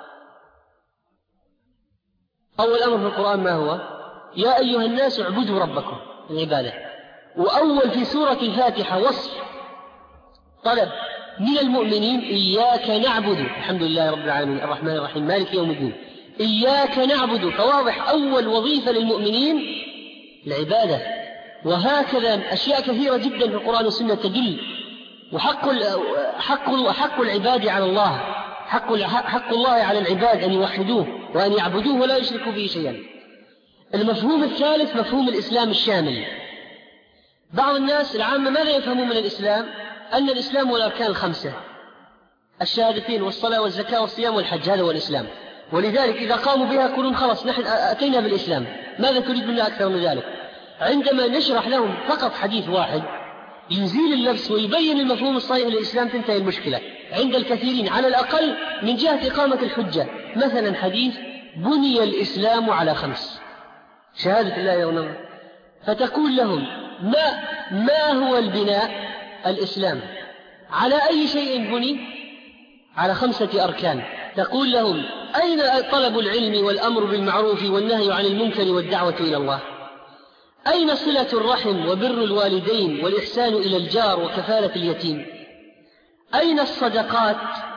أول أمر في القرآن ما هو؟ يا أيها الناس اعبدوا ربكم، العبادة. وأول في سورة الفاتحة وصف طلب من المؤمنين: إياك نعبد، الحمد لله رب العالمين الرحمن الرحيم مالك يوم الدين، إياك نعبد. فواضح أول وظيفة للمؤمنين العبادة. وهكذا أشياء كثيرة جدا في القرآن والسنة تدل. وحق حق حق العباد على الله، حق حق الله على العباد أن يوحدوه وأن يعبدوه ولا يشركوا به شيئا. المفهوم الثالث مفهوم الإسلام الشامل. بعض الناس العامة ماذا يفهمون من الإسلام؟ أن الإسلام هو الأركان الخمسة: الشهادتين والصلاة والزكاة والصيام والحج، هذا هو الإسلام. ولذلك إذا قاموا بها يقولون خلاص نحن أتينا بالإسلام، ماذا تريد منا أكثر من ذلك؟ عندما نشرح لهم فقط حديث واحد يزيل اللبس ويبين المفهوم الصحيح للإسلام تنتهي المشكلة عند الكثيرين، على الأقل من جهة إقامة الحجة. مثلا حديث: بني الإسلام على خمس، شهادة الله يغنم، فتقول لهم: ما, ما هو البناء؟ الإسلام. على أي شيء بني؟ على خمسة أركان. تقول لهم: أين طلب العلم والأمر بالمعروف والنهي عن المنكر والدعوة إلى الله؟ أين صلة الرحم وبر الوالدين والإحسان إلى الجار وكفالة اليتيم؟ أين الصدقات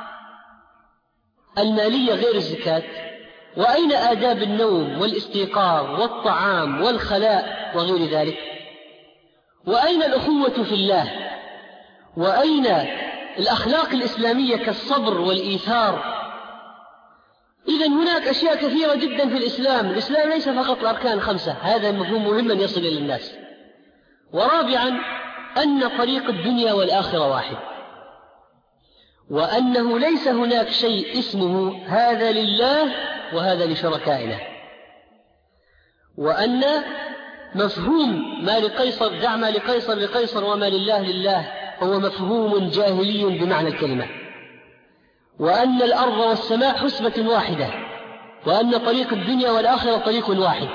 المالية غير الزكاة؟ وأين آداب النوم والاستيقاظ والطعام والخلاء وغير ذلك؟ وأين الأخوة في الله؟ وأين الأخلاق الإسلامية كالصبر والإيثار؟ إذن هناك أشياء كثيرة جدا في الإسلام. الإسلام ليس فقط الأركان الخمسة، هذا المفهوم مهم أن يصل إلى الناس. ورابعا أن طريق الدنيا والآخرة واحد، وأنه ليس هناك شيء اسمه هذا لله وهذا لشركائنا، وأن مفهوم ما لقيصر دع ما لقيصر لقيصر وما لله لله هو مفهوم جاهلي بمعنى الكلمة، وأن الأرض والسماء حسبة واحدة، وأن طريق الدنيا والآخرة طريق واحد.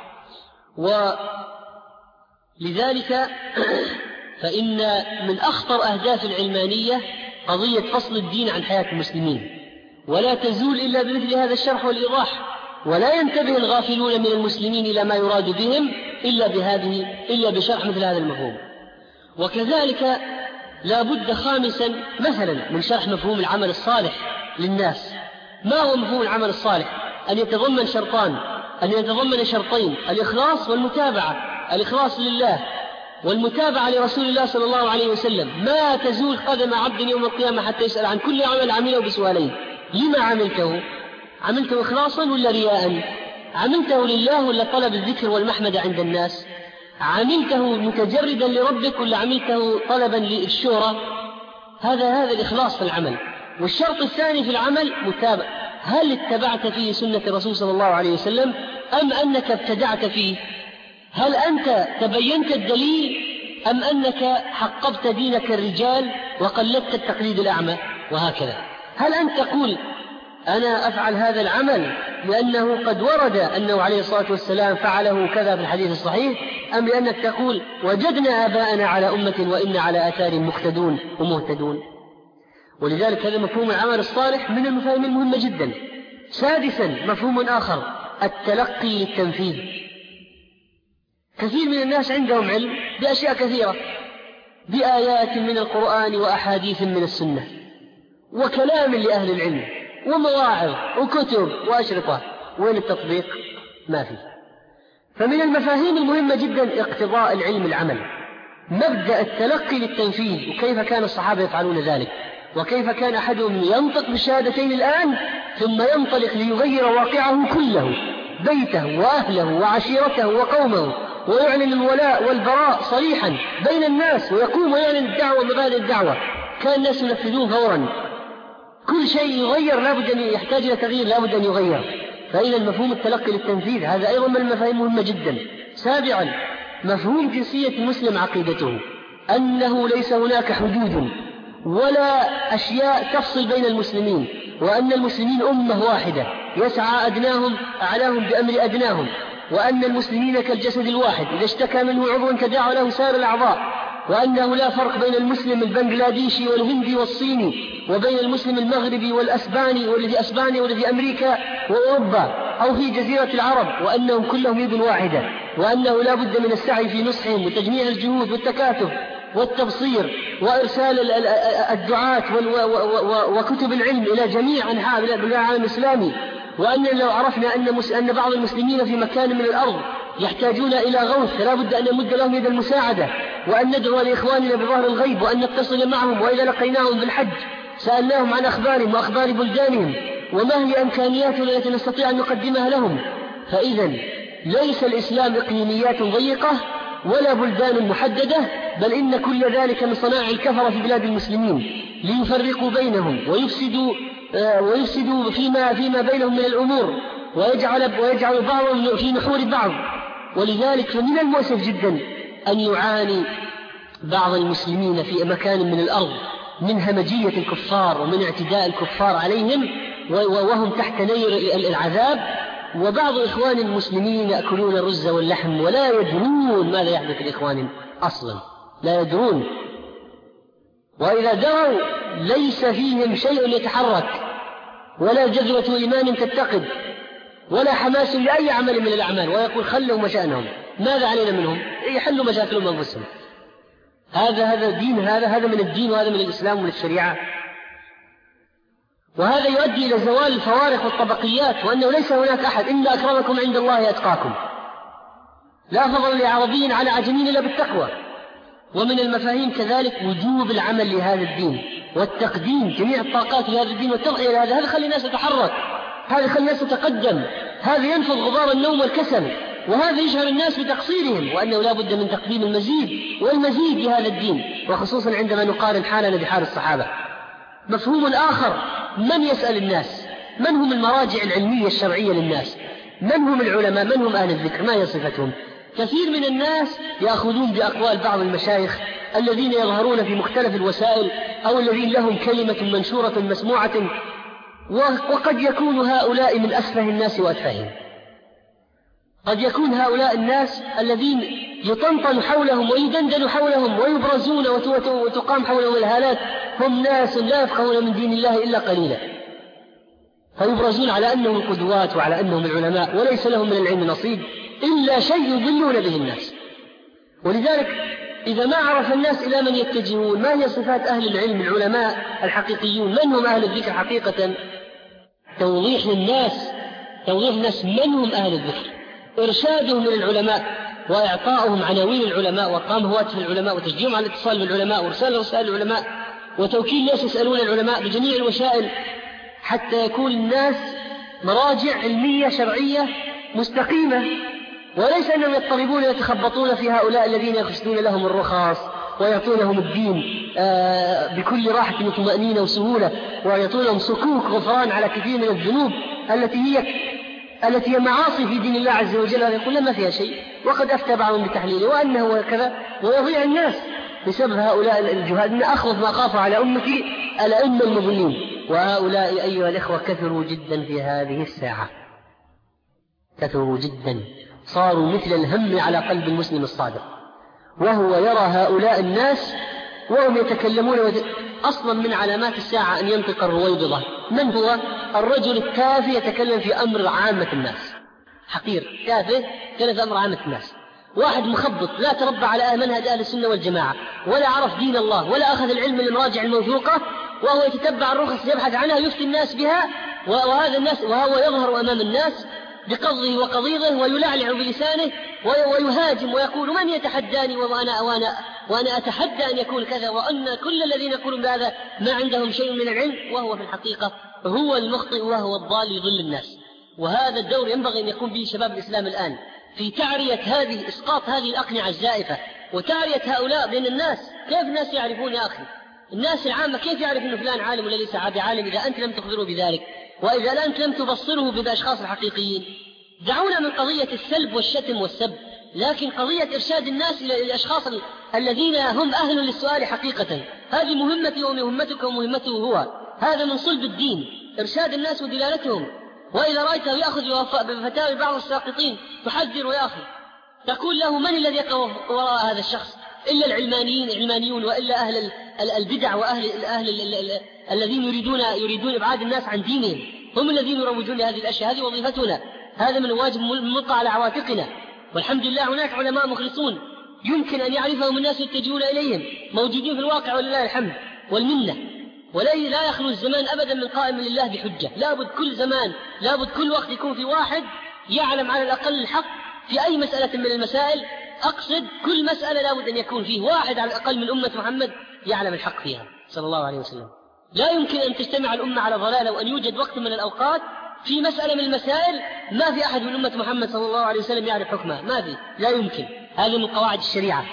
ولذلك فإن من أخطر أهداف العلمانية قضية فصل الدين عن حياة المسلمين، ولا تزول إلا بمثل هذا الشرح والإيضاح، ولا ينتبه الغافلون من المسلمين إلى ما يراد بهم إلا بهذه إلا بشرح مثل هذا المفهوم. وكذلك لا بد خامسا مثلا من شرح مفهوم العمل الصالح للناس. ما هو مفهوم العمل الصالح؟ أن يتضمن شرطان، أن يتضمن شرطين: الإخلاص والمتابعة. الإخلاص لله والمتابعة لرسول الله صلى الله عليه وسلم. ما تزول قدم عبد يوم القيامة حتى يسأل عن كل عمل عمله بسؤالين: لما عملته؟ عملته إخلاصا ولا رياء؟ عملته لله ولا طلب الذكر والمحمد عند الناس؟ عملته متجردا لربك ولا عملته طلبا للشهرة؟ هذا هذا الإخلاص في العمل. والشرط الثاني في العمل متابعة، هل اتبعت فيه سنة الرسول صلى الله عليه وسلم أم أنك ابتدعت فيه؟ هل أنت تبينت الدليل أم أنك حقبت دينك الرجال وقلدت التقليد الأعمى؟ وهكذا. هل أنت تقول أنا أفعل هذا العمل لأنه قد ورد أنه عليه الصلاة والسلام فعله كذا في الحديث الصحيح، أم لأنك تقول وجدنا آباءنا على أمة وإن على آثارهم مقتدون ومهتدون؟ ولذلك هذا مفهوم العمل الصالح من المفاهيم المهمة جدا. سادسا مفهوم آخر، التلقي للتنفيذ. كثير من الناس عندهم علم بأشياء كثيرة، بآيات من القرآن وأحاديث من السنة وكلام لأهل العلم ومواعظ وكتب وأشرطة، وين التطبيق؟ ما في. فمن المفاهيم المهمة جدا اقتضاء العلم العمل، مبدأ التلقي للتنفيذ، وكيف كان الصحابة يفعلون ذلك، وكيف كان أحدهم ينطق بالشهادتين الآن ثم ينطلق ليغير واقعه كله، بيته وأهله وعشيرته وقومه، ويعلن الولاء والبراء صريحا بين الناس، ويقوم ويعلن الدعوة ومبادئ الدعوة. كان الناس ينفذون فورا، كل شيء يغير لابد أن يحتاج إلى تغيير، لابد أن يغير. فإذا مفهوم التلقي للتنفيذ هذا أيضا من المفاهيم مهمة جدا. سابعا مفهوم جنسية المسلم، عقيدته أنه ليس هناك حدود ولا أشياء تفصل بين المسلمين، وأن المسلمين أمة واحدة يسعى أدناهم أعلاهم بأمر أدناهم، وأن المسلمين كالجسد الواحد إذا اشتكى منه عضو تداعى له سائر الأعضاء، وأنه لا فرق بين المسلم البنغلاديشي والهندي والصيني وبين المسلم المغربي والأسباني والذي أسبانيا والذي أمريكا وأوروبا أو في جزيرة العرب، وأنهم كلهم يد واحدة، وأنه لا بد من السعي في نصحهم وتجميع الجهود والتكاتف والتبصير وإرسال الدعاة وكتب العلم إلى جميع أنحاء العالم الإسلامي، وأن لو عرفنا أن بعض المسلمين في مكان من الأرض يحتاجون إلى غوث فلا بد أن نمد لهم يد المساعدة، وأن ندعو لإخواننا بظهر الغيب، وأن نتصل معهم، وإذا لقيناهم بالحج سألناهم عن أخبارهم وأخبار بلدانهم وما هي إمكانياتنا التي نستطيع أن نقدمها لهم. فإذا ليس الإسلام إقليميات ضيقة ولا بلدان محددة، بل إن كل ذلك من صناع الكفرة في بلاد المسلمين ليفرقوا بينهم ويفسدوا ويفسدوا فيما فيما بينهم من الأمور، ويجعل ويجعل بعضهم في نحور بعض. ولذلك فمن المؤسف جدا أن يعاني بعض المسلمين في مكان من الأرض من همجية الكفار ومن اعتداء الكفار عليهم وهم تحت نير العذاب، وبعض إخوان المسلمين يأكلون الرز واللحم ولا يدرون ماذا يحدث لإخوانهم أصلا، لا يدرون، وإذا دروا ليس فيهم شيء يتحرك ولا جذوة إيمان تتقد ولا حماس لأي عمل من الأعمال، ويقول خلوا مشأنهم، ماذا علينا منهم؟ يحلوا مشاكلهم أنفسهم. هذا هذا دين، هذا هذا من الدين، وهذا من الإسلام ومن الشريعة. وهذا يؤدي إلى زوال الفوارق والطبقيات، وأنه ليس هناك أحد إن أكرمكم عند الله أتقاكم، لا فضل لعربي على عجمي إلا بالتقوى. ومن المفاهيم كذلك وجوب العمل لهذا الدين والتقديم جميع الطاقات لهذا الدين والتضحية لهذا. هذا خلي الناس تتحرك، هذا خلي الناس تتقدم، هذا ينفض غبار النوم والكسل، وهذا يشعر الناس بتقصيرهم، وأنه لا بد من تقديم المزيد والمزيد لهذا الدين، وخصوصا عندما نقارن حالنا بحال الصحابة. مفهوم آخر، من يسأل الناس؟ من هم المراجع العلمية الشرعية للناس؟ من هم العلماء؟ من هم أهل الذكر؟ ما هي صفتهم؟ كثير من الناس يأخذون بأقوال بعض المشايخ الذين يظهرون في مختلف الوسائل أو الذين لهم كلمة منشورة مسموعة، وقد يكون هؤلاء من أسفه الناس وأتفههم. قد يكون هؤلاء الناس الذين يطنطن حولهم ويدندن حولهم ويبرزون وتقام حولهم الهالات هم ناس لا يفقهون من دين الله إلا قليلا، فيبرزون على أنهم القدوات وعلى أنهم العلماء، وليس لهم من العلم نصيب إلا شيء يضلون به الناس. ولذلك إذا ما عرف الناس إلى من يتجهون، ما هي صفات أهل العلم العلماء الحقيقيون، من هم أهل الذكر حقيقة، توضيح للناس توضيح الناس من هم أهل الذكر، إرشادهم إلى العلماء وإعطائهم عناوين العلماء وإقام هواتف العلماء وتشجيعهم على الاتصال بالعلماء وإرسال رسائل العلماء وتوكيل الناس يسألون العلماء بجميع الوسائل، حتى يكون الناس مراجع علمية شرعية مستقيمة، وليس أنهم يضطربون يتخبطون في هؤلاء الذين يخشدون لهم الرخص ويعطونهم الدين بكل راحة وطمأنينة وسهولة، ويعطونهم صكوك غفران على كثير من الذنوب التي هي التي هي معاصي في دين الله عز وجل، يقول ما فيها شيء، وقد أفتى بعضهم بتحليله وأنه وكذا، ويضيع الناس بسبب هؤلاء الجهال. إن أخوف ما خاف على أمتي الأئمة المضلين، وهؤلاء أيها الإخوة كثروا جدا في هذه الساعة. كثروا جدا، صاروا مثل الهم على قلب المسلم الصادق، وهو يرى هؤلاء الناس وهم يتكلمون. أصلا من علامات الساعة أن ينطق الرويبضة. من هو؟ الرجل التافه يتكلم في أمر عامة الناس، حقير تافه يتكلم في أمر عامة الناس. واحد مخبط لا تربى على منهج أهل السنة والجماعة، ولا عرف دين الله، ولا أخذ العلم من المراجع الموثوقة، وهو يتتبع الرخص يبحث عنها يفتي الناس بها، وهذا الناس وهو يظهر أمام الناس بقضه وقضيضه ويلعلع بلسانه ويهاجم ويقول من يتحداني وأنا, وأنا, وأنا أتحدى أن يكون كذا، وأن كل الذين يقولون بهذا ما عندهم شيء من العلم، وهو في الحقيقة هو المخطئ وهو الضال يضل الناس. وهذا الدور ينبغي أن يكون به شباب الإسلام الآن في تعرية هذه إسقاط هذه الأقنعة الزائفة، وتعرية هؤلاء بين الناس. كيف الناس يعرفون يا أخي؟ الناس العامة كيف يعرف أن فلان عالم ولا ليس بعالم إذا أنت لم تخبره بذلك، وإذا أنت لم تبصره بالأشخاص الحقيقيين؟ دعونا من قضية السلب والشتم والسب، لكن قضية إرشاد الناس إلى الأشخاص الذين هم أهل للسؤال حقيقة. هذه مهمتي ومهمتك ومهمته هو، هذا من صلب الدين، إرشاد الناس ودلالتهم. وإذا رأيته يأخذ بفتاوى بعض الساقطين تحذر يا أخي، تقول له من الذي يقع وراء هذا الشخص؟ إلا العلمانيين علمانيون، وإلا أهل البدع وأهل الأهل الذين يريدون يريدون إبعاد الناس عن دينهم، هم الذين يروجون لهذه الأشياء. هذه وظيفتنا، هذا من الواجب ملقى على عواتقنا. والحمد لله هناك علماء مخلصون يمكن أن يعرفهم الناس يتجهون إليهم، موجودين في الواقع ولله الحمد والمنة. ولا لا يخلو الزمان أبدا من قائم لله بحجة. لابد كل زمان لابد كل وقت يكون في واحد يعلم على الأقل الحق في أي مسألة من المسائل. أقصد كل مسألة لابد أن يكون فيه واحد على الأقل من أمة محمد يعلم الحق فيها صلى الله عليه وسلم. لا يمكن أن تجتمع الأمة على ضلالة وأن يوجد وقت من الأوقات في مسألة من المسائل ما في أحد من أمة محمد صلى الله عليه وسلم يعرف حكمها، ما في، لا يمكن. هذه من قواعد الشريعة.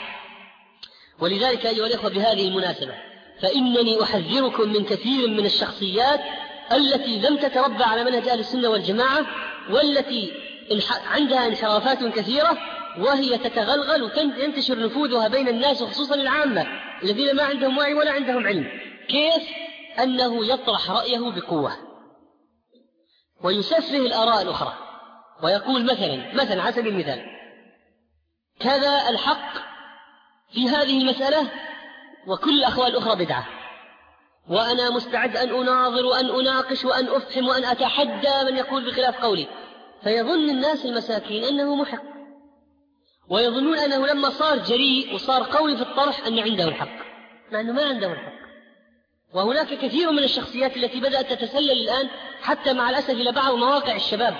ولذلك أيها الإخوة بهذه المناسبة فإنني أحذركم من كثير من الشخصيات التي لم تتربى على منهج أهل السنة والجماعة، والتي عندها انحرافات كثيرة، وهي تتغلغل وتنتشر نفوذها بين الناس وخصوصا العامة الذين ما عندهم وعي ولا عندهم علم. كيف؟ أنه يطرح رأيه بقوة ويسفه الآراء الأخرى، ويقول مثلا مثلا على سبيل المثال كذا الحق في هذه المسألة وكل الأخوال الأخرى بدعة، وأنا مستعد أن أناظر وأن أناقش وأن أفهم وأن أتحدى من يقول بخلاف قولي. فيظن الناس المساكين أنه محق، ويظنون أنه لما صار جريء وصار قوي في الطرح أن عنده الحق، مع أنه ما عنده الحق. وهناك كثير من الشخصيات التي بدأت تتسلل الآن حتى مع الأسف إلى بعض مواقع الشباب،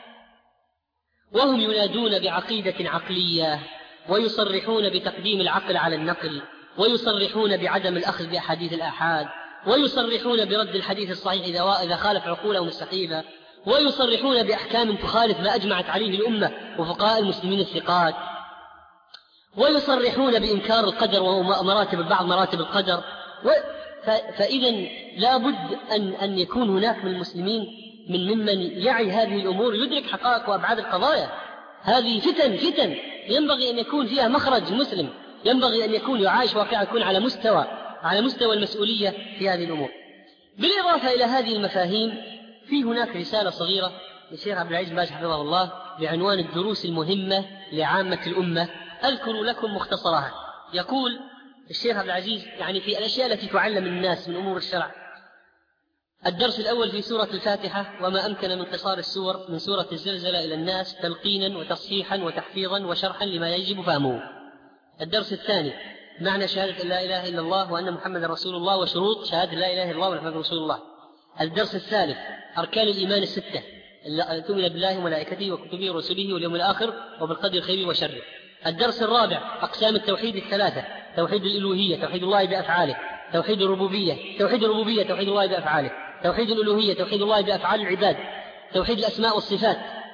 وهم ينادون بعقيدة عقلية، ويصرحون بتقديم العقل على النقل، ويصرحون بعدم الأخذ بأحاديث الآحاد، ويصرحون برد الحديث الصحيح إذا خالف عقولهم السخيفة، ويصرحون بأحكام تخالف ما أجمعت عليه الأمة وفقهاء المسلمين الثقات، ويصرحون بإنكار القدر ومراتب بعض مراتب القدر. فإذا لا بد أن, أن يكون هناك من المسلمين من ممن يعي هذه الأمور يدرك حقائق وأبعاد القضايا. هذه فتن فتن ينبغي أن يكون فيها مخرج مسلم، ينبغي أن يكون يعايش واقعا، يكون على مستوى على مستوى المسؤولية في هذه الأمور. بالإضافة إلى هذه المفاهيم في هناك رسالة صغيرة للشيخ عبد العزيز باز حفظه الله بعنوان الدروس المهمة لعامة الأمة، أذكر لكم مختصرها. يقول الشيخ عبد العزيز يعني في الأشياء التي تعلم الناس من أمور الشرع: الدرس الأول في سورة الفاتحة وما أمكن من قصار السور من سورة الزلزلة إلى الناس تلقينا وتصحيحا وتحفيظا وشرحا لما يجب فهمه. الدرس الثاني معنى شهادة لا إله إلا الله وأن محمد رسول الله وشروط شهادة لا إله إلا الله وأن محمد رسول الله. الدرس الثالث أركان الإيمان الستة: أن تؤمن بالله وملائكته وكتبه ورسله واليوم الآخر وبالقدر خيره وشره. الدرس الرابع أقسام التوحيد الثلاثة: توحيد الألوهية، توحيد الله بأفعاله، توحيد الربوبية، توحيد الربوبية توحيد الله بأفعاله، توحيد الألوهية توحيد الله بأفعال العباد، توحيد الأسماء والصفات.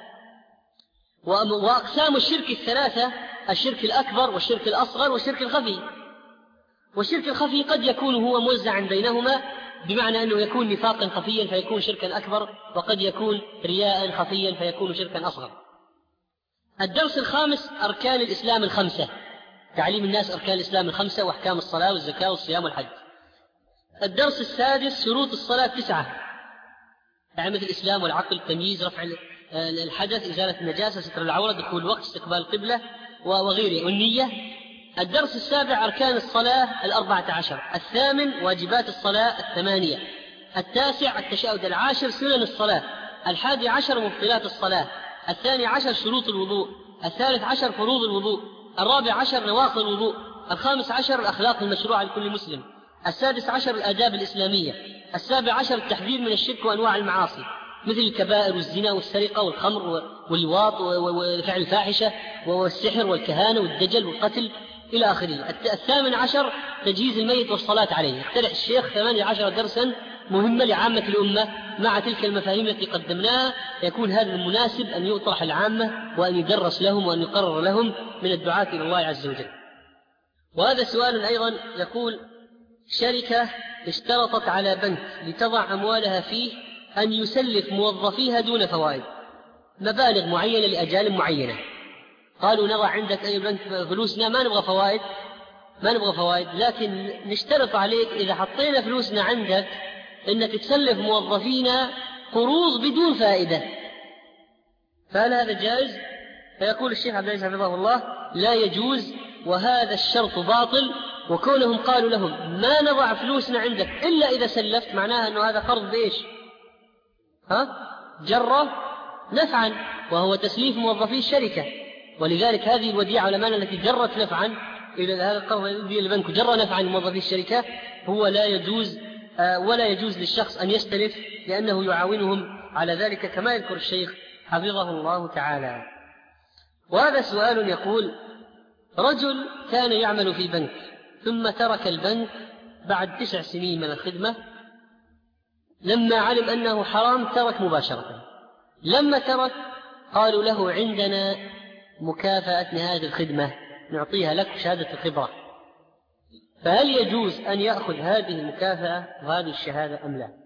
وأقسام الشرك الثلاثة: الشرك الأكبر والشرك الأصغر والشرك الخفي. والشرك الخفي قد يكون هو موزعا بينهما، بمعنى أنه يكون نفاقا خفيا فيكون شركا أكبر، وقد يكون رياء خفيا فيكون شركا أصغر. الدرس الخامس أركان الإسلام الخمسة، تعليم الناس أركان الإسلام الخمسة وأحكام الصلاة والزكاة والصيام والحج. الدرس السادس شروط الصلاة تسعة: نعمة الإسلام والعقل، التمييز، رفع الحدث، إزالة النجاسة، ستر العورة، دخول الوقت، استقبال القبلة وغيره، والنية. الدرس السابع أركان الصلاة الأربعة عشر. الثامن واجبات الصلاة الثمانية. التاسع التشهد. العاشر سنن الصلاة. الحادي عشر مبطلات الصلاة. الثاني عشر شروط الوضوء. الثالث عشر فروض الوضوء. الرابع عشر نواقض الوضوء. الخامس عشر الأخلاق المشروعة لكل مسلم. السادس عشر الآداب الإسلامية. السابع عشر التحذير من الشرك وأنواع المعاصي مثل الكبائر والزنا والسرقة والخمر واللواط وفعل الفاحشة والسحر والكهانة والدجل والقتل إلى آخره. الثامن عشر تجهيز الميت والصلاة عليه. يقترح الشيخ ثمانية عشر درسا مهمة لعامة الأمة مع تلك المفاهيم التي قدمناها. يكون هذا المناسب أن يطرح العامة وأن يدرس لهم وأن يقرر لهم من الدعاة إلى الله عز وجل. وهذا سؤال أيضا يقول: شركة اشترطت على بنك لتضع أموالها فيه أن يسلف موظفيها دون فوائد مبالغ معينة لأجال معينة. قالوا: نضع عندك أي بنك فلوسنا، ما نبغى فوائد ما نبغى فوائد لكن نشترط عليك إذا حطينا فلوسنا عندك أنك تسلف موظفينا قروض بدون فائدة، فهل هذا جائز؟ فيقول الشيخ عبد العزيز حفظه الله: لا يجوز، وهذا الشرط باطل. وكونهم قالوا لهم ما نضع فلوسنا عندك إلا إذا سلفت، معناها أنه هذا قرض بإيش؟ ها؟ جرة نفعا، وهو تسليف موظفي الشركة. ولذلك هذه الوديعة والأمانة التي جرت نفعا إلى هذا القرض الذي البنك جرى نفعا لموظفي الشركة، هو لا يجوز آه ولا يجوز للشخص أن يستلف، لأنه يعاونهم على ذلك كما يذكر الشيخ حفظه الله تعالى. وهذا سؤال يقول: رجل كان يعمل في بنك ثم ترك البنك بعد تسع سنين من الخدمة، لما علم أنه حرام ترك مباشرة. لما ترك قالوا له: عندنا مكافأة نهاية الخدمة نعطيها لك شهادة الخبرة، فهل يجوز أن يأخذ هذه المكافأة وهذه الشهادة أم لا؟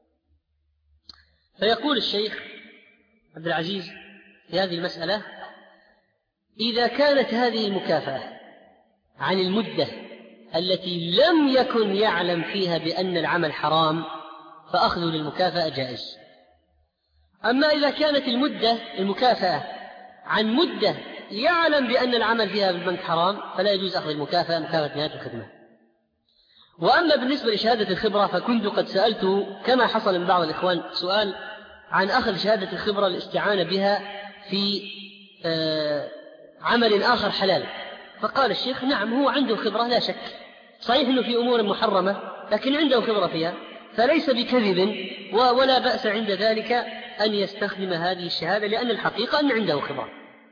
فيقول الشيخ عبد العزيز في هذه المسألة: إذا كانت هذه المكافأة عن المدة التي لم يكن يعلم فيها بأن العمل حرام فأخذ للمكافأة جائز. أما إذا كانت المدة المكافأة عن مدة يعلم بأن العمل فيها بالبنك حرام فلا يجوز أخذ المكافأة مكافأة نهاية الخدمة. وأما بالنسبة لشهادة الخبرة فكنت قد سألته كما حصل من بعض الإخوان سؤال عن أخذ شهادة الخبرة الاستعانة بها في آه عمل آخر حلال، فقال الشيخ: نعم، هو عنده خبرة لا شك، صحيح أنه في أمور محرمة لكن عنده خبرة فيها، فليس بكذب ولا بأس عند ذلك أن يستخدم هذه الشهادة، لأن الحقيقة أن عنده خبرة.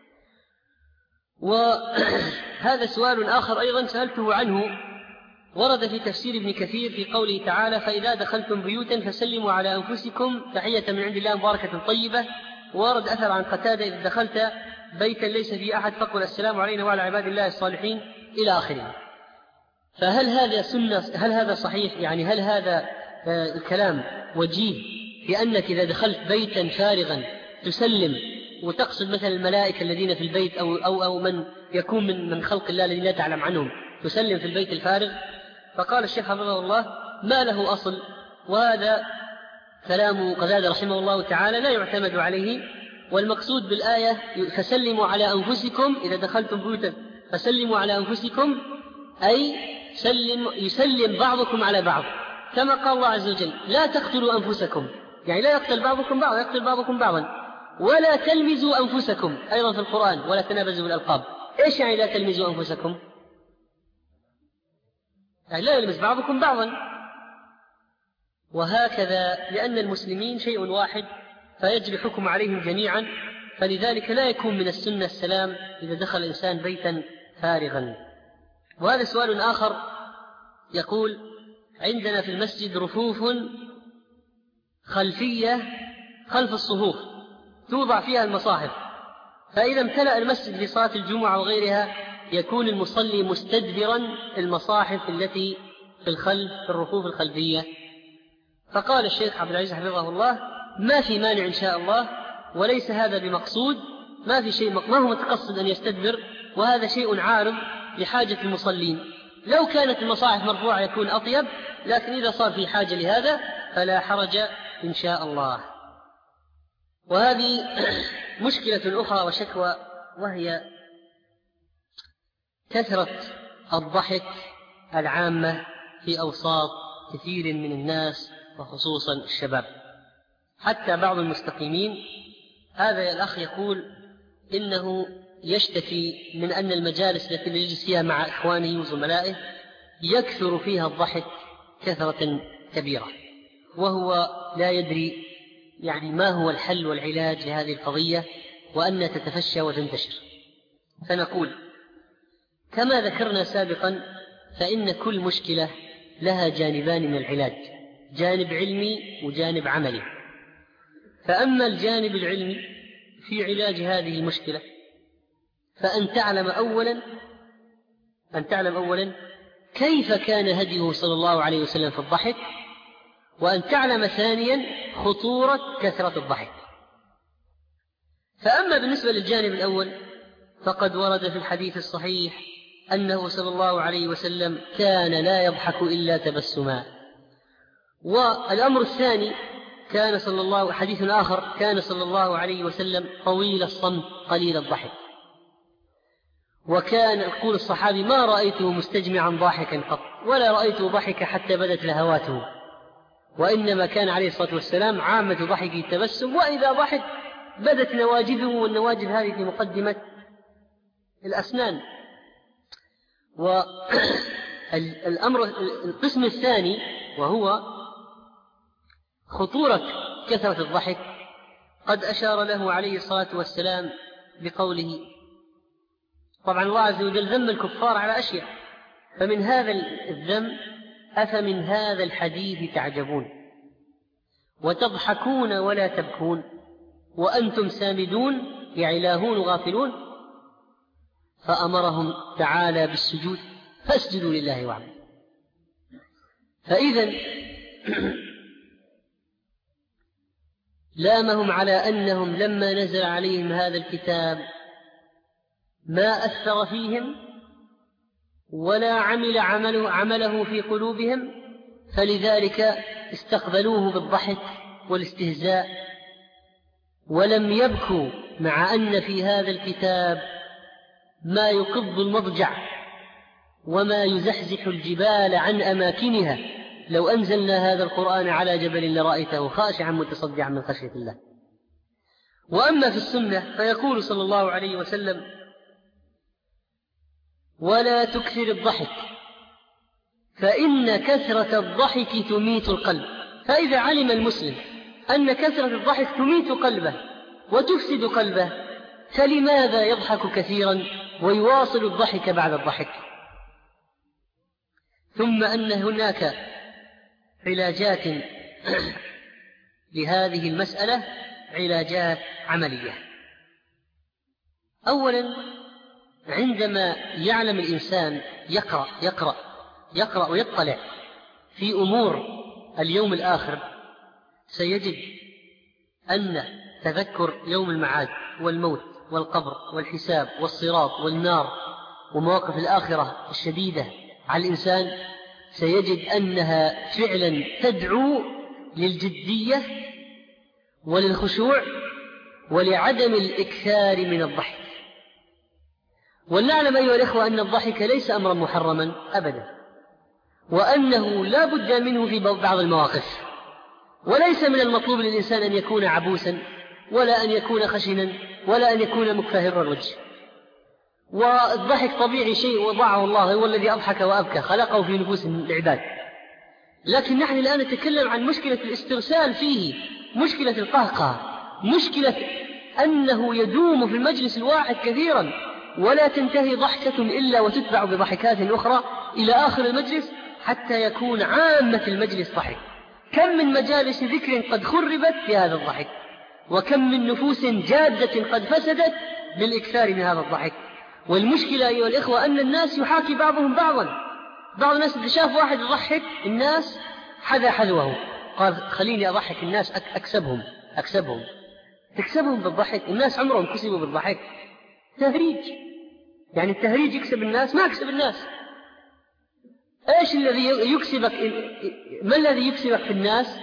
وهذا سؤال آخر أيضا سألته عنه، ورد في تفسير ابن كثير في قوله تعالى: فإذا دخلتم بيوتا فسلموا على أنفسكم تحية من عند الله مباركة طيبة. ورد أثر عن قتادة: إذا دخلت بيتا ليس فيه أحد فقل السلام علينا وعلى عباد الله الصالحين إلى آخره. فهل هذا سنة؟ هل هذا صحيح؟ يعني هل هذا آه الكلام وجيه في أنك إذا دخلت بيتا فارغا تسلم وتقصد مثلا الملائكة الذين في البيت أو, أو, أو من يكون من, من خلق الله الذين لا تعلم عنهم تسلم في البيت الفارغ؟ فقال الشيخ حفظه الله: ما له أصل، وهذا كلام قتادة رحمه الله تعالى لا يعتمد عليه. والمقصود بالآية فسلموا على أنفسكم، إذا دخلتم بيوتا فسلموا على أنفسكم، أي سلم يسلم بعضكم على بعض، كما قال الله عز وجل: لا تقتلوا أنفسكم، يعني لا يقتل بعضكم بعضا، يقتل بعضكم بعضا. ولا تلمزوا أنفسكم أيضا في القرآن: ولا تنابزوا بالألقاب. إيش يعني لا تلمزوا أنفسكم؟ يعني لا يلمس بعضكم بعضا. وهكذا، لأن المسلمين شيء واحد فيجري حكم عليهم جميعا، فلذلك لا يكون من السنة السلام إذا دخل الإنسان بيتا فارغا. وهذا سؤال آخر يقول: عندنا في المسجد رفوف خلفية خلف الصفوف توضع فيها المصاحف، فإذا امتلأ المسجد لصلاة الجمعة وغيرها يكون المصلي مستدبرا المصاحف التي في الخلف في الرفوف الخلفية. فقال الشيخ عبد العزيز حفظه الله: ما في مانع إن شاء الله، وليس هذا بمقصود، ما في شيء، ما هو متقصد أن يستدبر، وهذا شيء عارض لحاجة المصلين. لو كانت المصاحف مرفوعة يكون أطيب، لكن إذا صار في حاجة لهذا فلا حرج إن شاء الله. وهذه مشكلة أخرى وشكوى، وهي كثرة الضحك العامة في أوساط كثير من الناس وخصوصا الشباب. حتى بعض المستقيمين، هذا الأخ يقول إنه يشتكي من أن المجالس التي يجلس فيها مع إخوانه وزملائه يكثر فيها الضحك كثرة كبيرة، وهو لا يدري يعني ما هو الحل والعلاج لهذه القضية وأن تتفشى وتنتشر. فنقول كما ذكرنا سابقا، فإن كل مشكلة لها جانبان من العلاج، جانب علمي وجانب عملي. فأما الجانب العلمي في علاج هذه المشكلة فأن تعلم أولا أن تعلم أولا كيف كان هديه صلى الله عليه وسلم في الضحك، وأن تعلم ثانيا خطورة كثرة الضحك. فأما بالنسبة للجانب الأول فقد ورد في الحديث الصحيح أنه صلى الله عليه وسلم كان لا يضحك إلا تبسما. والأمر الثاني كان صلى الله حديث آخر كان صلى الله عليه وسلم طويل الصمت قليل الضحك، وكان يقول الصحابي ما رأيته مستجمعا ضاحكا قط، ولا رأيته ضحك حتى بدت لهواته، وإنما كان عليه الصلاة والسلام عامة ضحكه التبسم، وإذا ضحك بدت نواجذه، والنواجذ هذه في مقدمة الأسنان. والأمر القسم الثاني وهو خطورة كثرة الضحك قد أشار له عليه الصلاة والسلام بقوله، طبعا الله عز وجل ذم الكفار على أشياء، فمن هذا الذم أفمن هذا الحديث تعجبون وتضحكون ولا تبكون وأنتم سامدون يعلاهون غافلون، فأمرهم تعالى بالسجود فاسجدوا لله واعبدوا. فإذا لامهم على أنهم لما نزل عليهم هذا الكتاب ما أثر فيهم ولا عمل عمله, عمله في قلوبهم، فلذلك استقبلوه بالضحك والاستهزاء، ولم يبكوا مع أن في هذا الكتاب ما يقض المضجع وما يزحزح الجبال عن أماكنها. لو أنزلنا هذا القرآن على جبل لرأيته خاشعا متصدعا من خشية الله. وأما في السنة فيقول صلى الله عليه وسلم ولا تكثر الضحك فإن كثرة الضحك تميت القلب. فإذا علم المسلم أن كثرة الضحك تميت قلبه وتفسد قلبه، فلماذا يضحك كثيرا ويواصل الضحك بعد الضحك؟ ثم أن هناك علاجات لهذه المسألة، علاجات عملية. أولا، عندما يعلم الإنسان يقرأ يقرأ يقرأ ويطلع في أمور اليوم الآخر، سيجد أن تذكر يوم المعاد والموت والقبر والحساب والصراط والنار ومواقف الآخرة الشديدة على الإنسان، سيجد أنها فعلا تدعو للجدية وللخشوع ولعدم الإكثار من الضحك. ولنعلم أيها الإخوة أن الضحك ليس أمرا محرما أبدا، وأنه لا بد منه في بعض المواقف، وليس من المطلوب للإنسان أن يكون عبوسا ولا أن يكون خشنا ولا أن يكون مكفهر الوجه. والضحك طبيعي شيء وضعه الله، هو الذي أضحك وأبكى، خلقه في نفوس العباد. لكن نحن الآن نتكلم عن مشكلة الاسترسال فيه، مشكلة القهقه، مشكلة أنه يدوم في المجلس الواحد كثيرا ولا تنتهي ضحكة إلا وتتبع بضحكات أخرى إلى آخر المجلس حتى يكون عامة المجلس ضحك. كم من مجالس ذكر قد خربت في هذا الضحك، وكم من نفوس جادة قد فسدت بالإكثار من هذا الضحك. والمشكلة أيها الإخوة أن الناس يحاكي بعضهم بعضا. بعض الناس إذا شاف واحد يضحك الناس حذا حذوه، قال خليني أضحك الناس أكسبهم أكسبهم تكسبهم بالضحك. الناس عمرهم كسبوا بالضحك؟ تهريج. يعني التهريج يكسب الناس؟ ما يكسب الناس. إيش الذي يكسبك؟ ما الذي يكسبك في الناس؟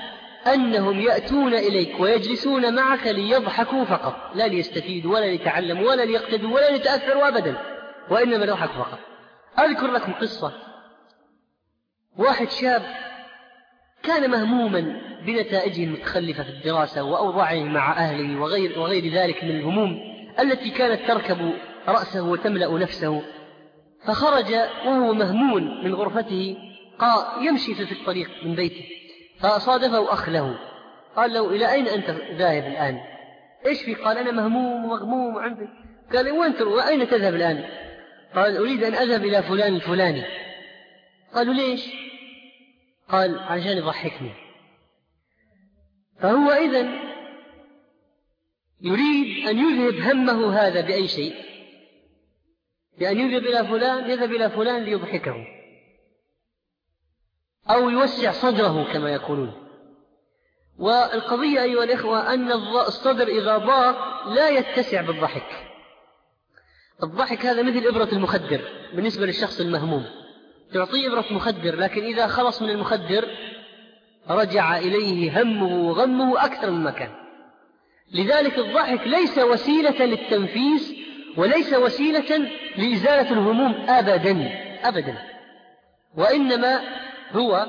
أنهم يأتون إليك ويجلسون معك ليضحكوا فقط، لا ليستفيدوا ولا ليتعلموا ولا ليقتدوا ولا ليتأثروا أبدا، وإنما ليضحكوا فقط. أذكر لكم قصة. واحد شاب كان مهموما بنتائجه المتخلفة في الدراسة وأوضاعه مع أهله وغير, وغير ذلك من الهموم التي كانت تركب رأسه وتملأ نفسه، فخرج وهو مهمون من غرفته يمشي في الطريق من بيته، فأصادفه أخ له قال له: إلى أين أنت ذاهب الآن؟ إيش في؟ قال: أنا مهموم ومغموم وعندي. قال: وأنت وأين تذهب الآن؟ قال: أريد أن أذهب إلى فلان الفلاني. قالوا: ليش؟ قال: عشان يضحكني. فهو إذن يريد أن يذهب همه هذا بأي شيء، بأن يذهب إلى فلان، يذهب إلى فلان ليضحكه أو يوسع صدره كما يقولون. والقضية أيها الإخوة أن الصدر إذا ضاق لا يتسع بالضحك. الضحك هذا مثل إبرة المخدر بالنسبة للشخص المهموم، تعطيه إبرة مخدر، لكن إذا خلص من المخدر رجع إليه همه وغمه أكثر مما كان. لذلك الضحك ليس وسيلة للتنفيس وليس وسيلة لإزالة الهموم أبدا أبدا، وإنما هو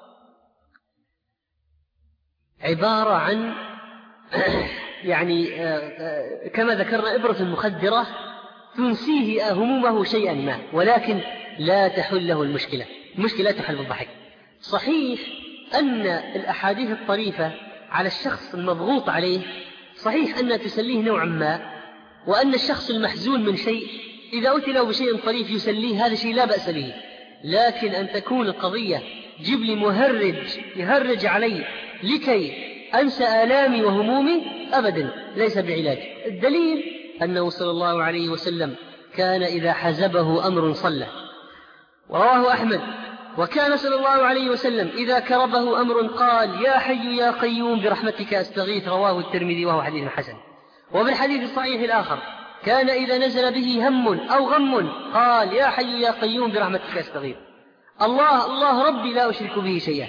عبارة عن يعني كما ذكرنا إبرة المخدرة تنسيه همومه شيئا ما، ولكن لا تحل له المشكلة. المشكلة لا تحل بالضحك. صحيح أن الأحاديث الطريفة على الشخص المضغوط عليه صحيح أنها تسليه نوعا ما، وأن الشخص المحزون من شيء إذا أتي له بشيء طريف يسليه، هذا شيء لا بأس به. لكن أن تكون القضية جيب لي مهرج يهرج علي لكي أنسى آلامي وهمومي، أبدا ليس بعلاج. الدليل أنه صلى الله عليه وسلم كان إذا حزبه أمر صلى، ورواه أحمد. وكان صلى الله عليه وسلم إذا كربه أمر قال: يا حي يا قيوم برحمتك أستغيث، رواه الترمذي وهو حديث حسن. وبالحديث الصحيح الآخر كان إذا نزل به هم أو غم قال: يا حي يا قيوم برحمتك أستغيث، الله الله ربي لا أشرك به شيئا.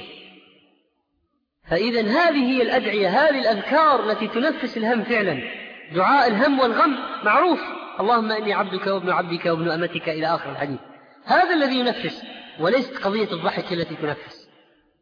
فإذا هذه هي الأدعية، هذه الأذكار التي تنفس الهم فعلا. دعاء الهم والغم معروف: اللهم إني عبدك وابن عبدك وابن أمتك إلى آخر الحديث. هذا الذي ينفس، وليست قضية الضحك التي تنفس.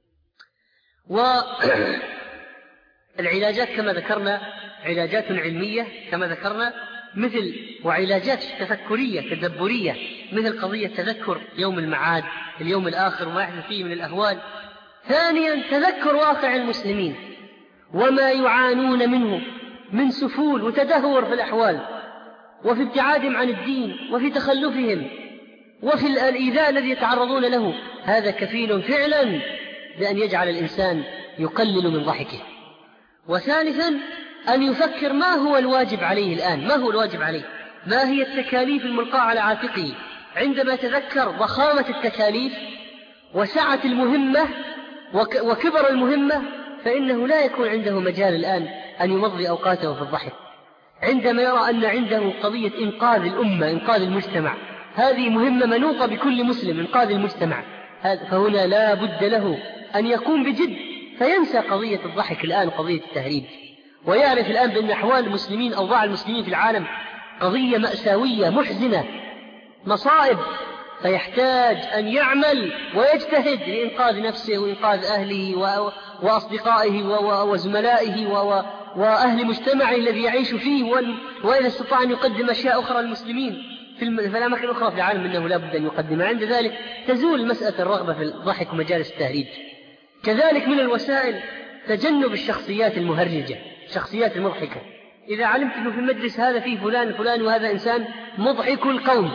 والعلاجات كما ذكرنا علاجات علمية كما ذكرنا، مثل وعلاجات تفكرية تدبرية، مثل قضية تذكر يوم المعاد، اليوم الآخر وما يحدث فيه من الأهوال. ثانيا تذكر واقع المسلمين وما يعانون منه من سفول وتدهور في الأحوال، وفي ابتعادهم عن الدين، وفي تخلفهم، وفي الإيذاء الذي يتعرضون له. هذا كفيل فعلا بأن يجعل الإنسان يقلل من ضحكه. وثالثا أن يفكر ما هو الواجب عليه الآن، ما هو الواجب عليه، ما هي التكاليف الملقاة على عاتقه. عندما يتذكر ضخامة التكاليف وسعة المهمة وكبر المهمة، فإنه لا يكون عنده مجال الآن أن يمضي أوقاته في الضحك. عندما يرى أن عنده قضية إنقاذ الأمة، إنقاذ المجتمع، هذه مهمة منوطة بكل مسلم، إنقاذ المجتمع، فهنا لا بد له أن يقوم بجد، فينسى قضية الضحك الآن، قضية التهريب، ويعرف الآن بأن أحوال المسلمين، أوضاع المسلمين في العالم قضية مأساوية محزنة، مصائب، فيحتاج أن يعمل ويجتهد لإنقاذ نفسه وإنقاذ أهله وأصدقائه وزملائه وأهل مجتمعه الذي يعيش فيه، وإذا استطاع أن يقدم أشياء أخرى للمسلمين في الأماكن الأخرى في العالم إنه لا بد أن يقدم. عند ذلك تزول مسألة الرغبة في الضحك ومجالس التهريج. كذلك من الوسائل تجنب الشخصيات المهرجة، الشخصيات المضحكة. إذا علمت أنه في المجلس هذا فيه فلان فلان وهذا إنسان مضحك القوم،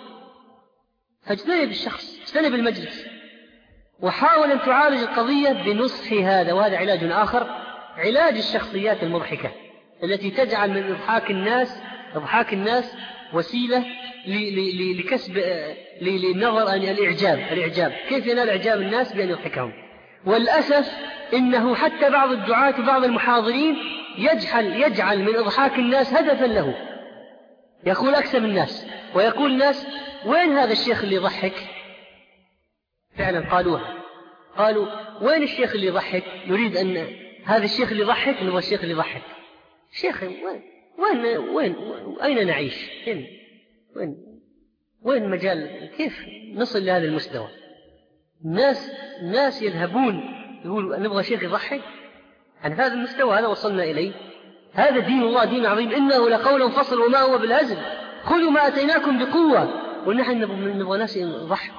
فاجتنب الشخص، اجتنب المجلس، وحاول أن تعالج القضية بنصح هذا. وهذا علاج آخر، علاج الشخصيات المضحكة التي تجعل من إضحاك الناس إضحاك الناس وسيلة لكسب للنظر أن الإعجاب الإعجاب كيف ينال إعجاب الناس؟ بأن يضحكهم. والأسف إنه حتى بعض الدعاة وبعض المحاضرين يجعل يجعل من إضحاك الناس هدفا له، يقول أكسب الناس، ويقول الناس: وين هذا الشيخ اللي يضحك؟ فعلا قالوها، قالوا: وين الشيخ اللي يضحك؟ نريد أن هذا الشيخ اللي يضحك نبغى الشيخ اللي يضحك. شيخ وين وين وين أين نعيش؟ وين وين وين مجال؟ كيف نصل لهذا المستوى؟ الناس الناس يذهبون يقولوا نبغى شيخ يضحك. عن هذا المستوى هذا وصلنا إليه. هذا دين الله دين عظيم، إنه لقول فصل وما هو بالهزل، خذوا ما أتيناكم بقوة. ونحن نبغى ناس يضحكوا.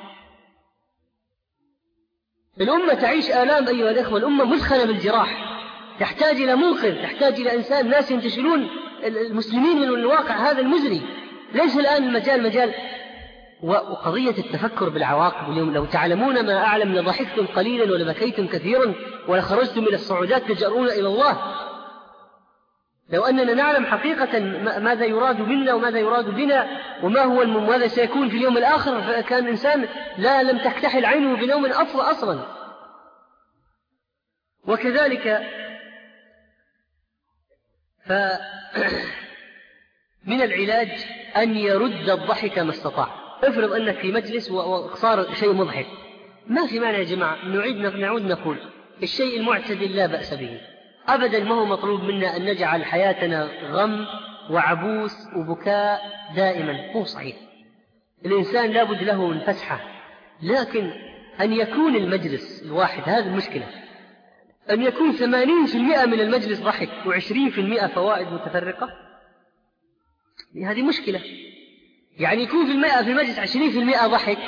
الأمة تعيش آلام أيها الأخوة، الأمة مثخنة بالجراح، تحتاج إلى منقذ، تحتاج إلى إنسان، ناس ينتشلون المسلمين من الواقع هذا المزري. ليس الآن المجال مجال. وقضية التفكر بالعواقب اليوم، لو تعلمون ما أعلم لضحكتم قليلا ولبكيتم كثيرا ولخرجتم إلى الصعودات تجأرون إلى الله. لو أننا نعلم حقيقة ماذا يراد منا وماذا يراد بنا وما هو ماذا سيكون في اليوم الآخر، فكان الإنسان لا لم تكتحل عينه بنوم أصلا أصلا. وكذلك فمن العلاج أن يرد الضحك ما استطاع. افرض أنك في مجلس وصار شيء مضحك، ما في معنى يا جماعة نعيد نعود نقول الشيء المعتدل لا بأس به أبدا. ما هو مطلوب منا أن نجعل حياتنا غم وعبوس وبكاء دائما، مو صحيح. الإنسان لابد له من فسحة، لكن أن يكون المجلس الواحد، هذه المشكلة، أن يكون ثمانين في المئة من المجلس ضحك وعشرين في المئة فوائد متفرقة، هذه مشكلة. يعني يكون في المئة في المجلس عشرين في المئة ضحك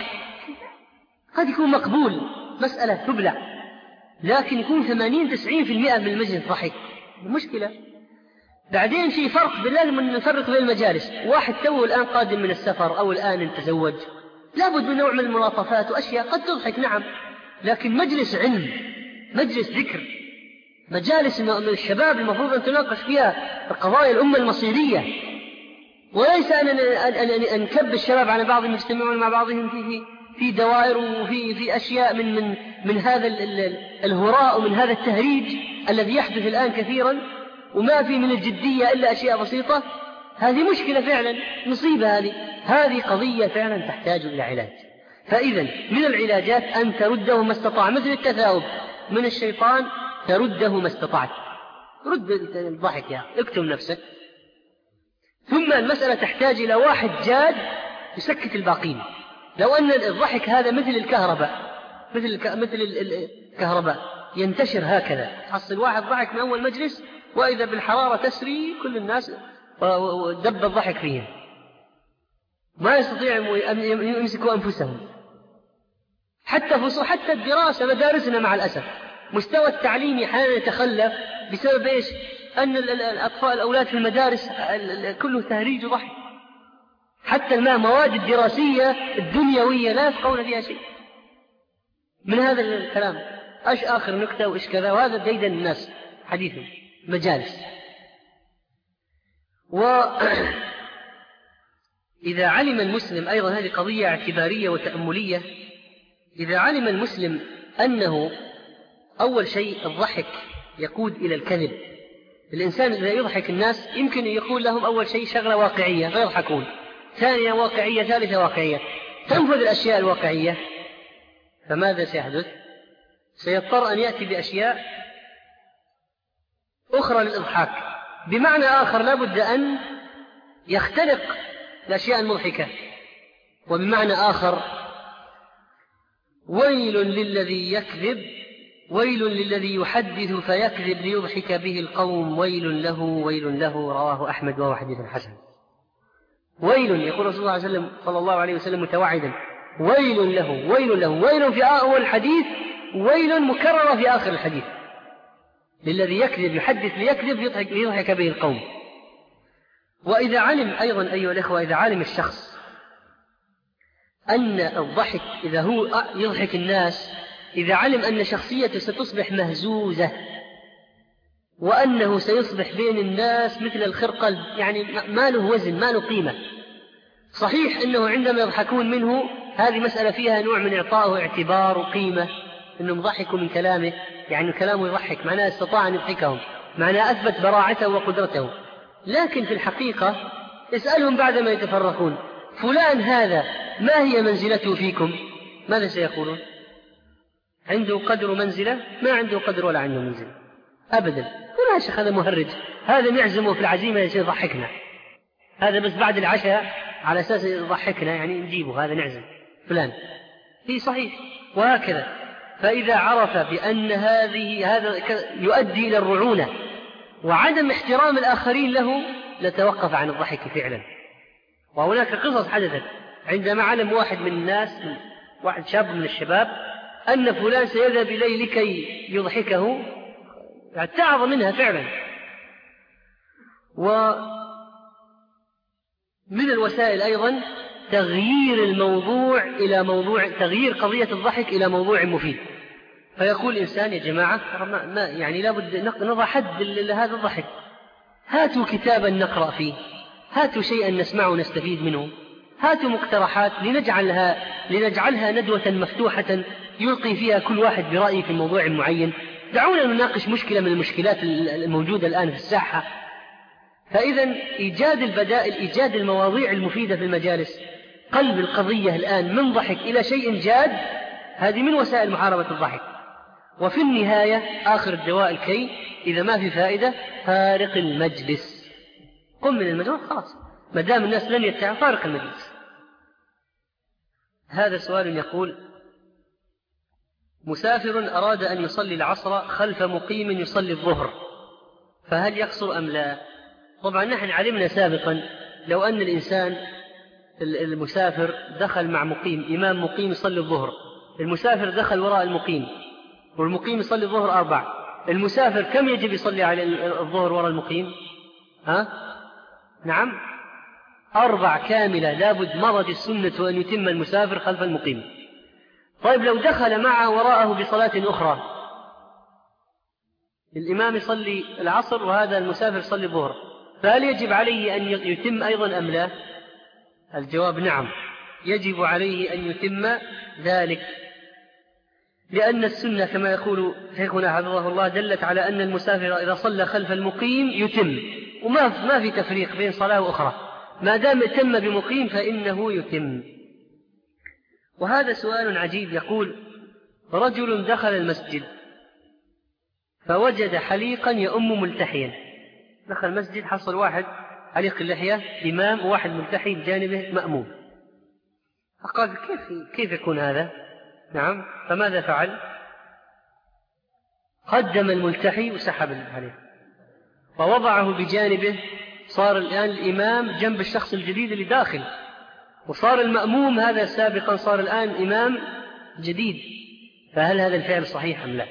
قد يكون مقبول، مسألة تبلع. لكن يكون ثمانين تسعين في المئة من المجلس ضحك، مشكلة. بعدين في فرق، لازم نفرق بين المجالس. واحد توه الآن قادم من السفر أو الآن تزوج، لابد من نوع من الملاطفات وأشياء قد تضحك، نعم. لكن مجلس علم، مجلس ذكر، مجالس من الشباب المفروض أن تناقش فيها قضايا الأمة المصيرية، وليس أن أن نكب الشباب على بعضهم يجتمعون مع بعضهم في في في دوائر وفي في أشياء من من من هذا الهراء ومن هذا التهريج الذي يحدث الآن كثيرا، وما في من الجدية إلا أشياء بسيطة. هذه مشكلة فعلا، مصيبة. هذه هذه قضية فعلا تحتاج إلى علاج. فإذا من العلاجات أن ترده ما استطاع، مثل التثاؤب من الشيطان، ترده ما استطعت. رد الضحك، يا اكتم نفسك. ثم المسألة تحتاج إلى واحد جاد يسكت الباقين. لو أن الضحك هذا مثل الكهرباء، مثل مثل الكهرباء ينتشر هكذا، تحصل واحد ضحك من أول مجلس وإذا بالحرارة تسري كل الناس ودب الضحك فيهم، ما يستطيعوا أن يمسكوا أنفسهم. حتى فصول، حتى الدراسة، مدارسنا مع الأسف مستوى التعليمي حاليا يتخلف بسبب إيش؟ أن الأطفال الأولاد في المدارس كله تهريج وضحك. حتى المواد الدراسية الدنيوية لا يفقهون فيها شيء من هذا الكلام. أش آخر نكتة وإيش كذا، وهذا ديدا الناس حديثا مجالس. وإذا علم المسلم أيضا، هذه قضية اعتبارية وتأملية، إذا علم المسلم أنه أول شيء الضحك يقود إلى الكذب. الإنسان إذا يضحك الناس يمكن يقول لهم أول شيء شغلة واقعية فيضحكون، ثانية واقعية، ثالثة واقعية، تنفذ الأشياء الواقعية، فماذا سيحدث؟ سيضطر أن يأتي بأشياء أخرى للإضحاك. بمعنى آخر لابد أن يختلق الأشياء المضحكة. وبمعنى آخر ويل للذي يكذب، ويل للذي يحدث فيكذب ليضحك به القوم، ويل له ويل له، رواه أحمد وهو حديث حسن. ويل، يقول رسول الله صلى الله عليه وسلم صلى الله عليه وسلم متوعدا، ويل له ويل له، ويل في أول الحديث، ويل مكررة في آخر الحديث، للذي يكذب يحدث ليكذب يضحك ليضحك به القوم. وإذا علم أيضا أيها الأخوة، إذا علم الشخص أن الضحك إذا هو يضحك الناس، إذا علم أن شخصيته ستصبح مهزوزة وأنه سيصبح بين الناس مثل الخرقة، يعني ما له وزن ما له قيمة. صحيح أنه عندما يضحكون منه هذه مسألة فيها نوع من إعطائه اعتبار وقيمة، أنهم ضحكوا من كلامه، يعني كلامه يضحك معناه استطاع أن يضحكهم، معناه أثبت براعته وقدرته. لكن في الحقيقة اسألهم بعدما يتفرقون فلان هذا ما هي منزلته فيكم؟ ماذا سيقولون؟ عنده قدر منزلة؟ ما عنده قدر ولا عنده منزلة. أبدا. لا يا شيخ هذا مهرج، هذا نعزمه في العزيمة يصير يضحكنا، هذا بس بعد العشاء على أساس يضحكنا، يعني نجيبه هذا نعزم فلان. هي صحيح. وهكذا. فإذا عرف بأن هذه هذا يؤدي إلى الرعونة وعدم احترام الآخرين له لتوقف عن الضحك فعلا. وهناك قصص حدثت عندما علم واحد من الناس، واحد شاب من الشباب، أن فلان سيذهب إليه لكي يضحكه، اتعظ منها فعلا. ومن الوسائل أيضا تغيير الموضوع إلى موضوع، تغيير قضية الضحك إلى موضوع مفيد. فيقول الإنسان يا جماعة ما ما يعني لابد نضع حد لهذا الضحك، هاتوا كتابا نقرأ فيه، هاتوا شيئا نسمع ونستفيد منه، هاتوا مقترحات لنجعلها لنجعلها ندوة مفتوحة يلقي فيها كل واحد برأيه في موضوع معين. دعونا نناقش مشكلة من المشكلات الموجودة الآن في الساحة. فإذا إيجاد البدائل، إيجاد المواضيع المفيدة في المجالس، قلب القضية الآن من ضحك إلى شيء جاد، هذه من وسائل محاربة الضحك. وفي النهاية آخر الدواء الكي، إذا ما في فائدة فارق المجلس، قم من المجلس خلاص، ما دام الناس لن يتعب فارق المجلس. هذا سؤال يقول: مسافر أراد أن يصلي العصر خلف مقيم يصلي الظهر، فهل يقصر أم لا؟ طبعا نحن علمنا سابقا لو أن الإنسان المسافر دخل مع مقيم، إمام مقيم يصلي الظهر، المسافر دخل وراء المقيم والمقيم يصلي الظهر أربع، المسافر كم يجب يصلي على الظهر وراء المقيم؟ ها؟ نعم أربع كاملة، لابد مرت السنة أن يتم المسافر خلف المقيم. طيب لو دخل معه وراءه بصلاة أخرى، الإمام يصلي العصر وهذا المسافر يصلي الظهر، فهل يجب عليه أن يتم أيضا أم لا؟ الجواب نعم، يجب عليه أن يتم ذلك، لأن السنة كما يقول شيخنا حفظه الله دلت على أن المسافر إذا صلى خلف المقيم يتم، وما ما في تفريق بين صلاة وأخرى، ما دام تم بمقيم فإنه يتم. وهذا سؤال عجيب، يقول: رجل دخل المسجد فوجد حليقا يؤم ملتحيا، دخل المسجد حصل واحد حليق اللحية إمام وواحد ملتحي بجانبه مأموم، فقال كيف كيف يكون هذا؟ نعم، فماذا فعل؟ قدم الملتحي وسحب الحليق ووضعه بجانبه، صار الآن الإمام جنب الشخص الجديد اللي داخل، وصار المأموم هذا سابقا صار الآن إمام جديد، فهل هذا الفعل صحيح أم لا؟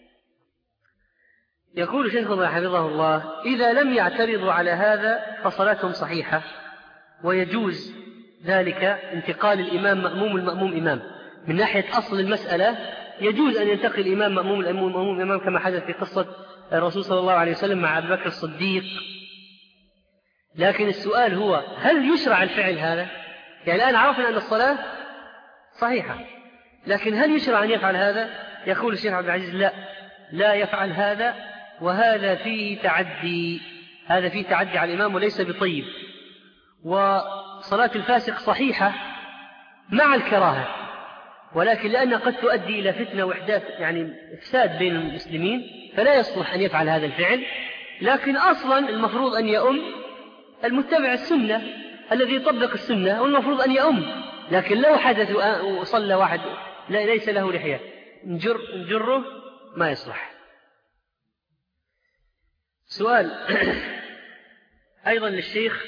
يقول شيخنا حفظه الله: إذا لم يعترضوا على هذا فصلاتهم صحيحة، ويجوز ذلك انتقال الإمام مأموم والمأموم إمام. من ناحية أصل المسألة يجوز أن ينتقل الإمام مأموم الأمام مأموم إمام، كما حدث في قصة الرسول صلى الله عليه وسلم مع أبي بكر الصديق. لكن السؤال هو: هل يشرع الفعل هذا؟ يعني الآن عرفنا أن الصلاة صحيحة، لكن هل يشرع أن يفعل هذا؟ يقول الشيخ عبد العزيز: لا، لا يفعل هذا، وهذا فيه تعدي، هذا فيه تعدي على الإمام وليس بطيب. وصلاة الفاسق صحيحة مع الكراهة، ولكن لأنها قد تؤدي إلى فتنة وإحداث يعني إفساد بين المسلمين فلا يصلح أن يفعل هذا الفعل. لكن أصلا المفروض أن يؤم المتبع السنة الذي يطبق السنة، والمفروض أن يؤم. لكن لو حدث وصلى واحد ليس له لحية نجر نجره ما يصلح. سؤال أيضا للشيخ: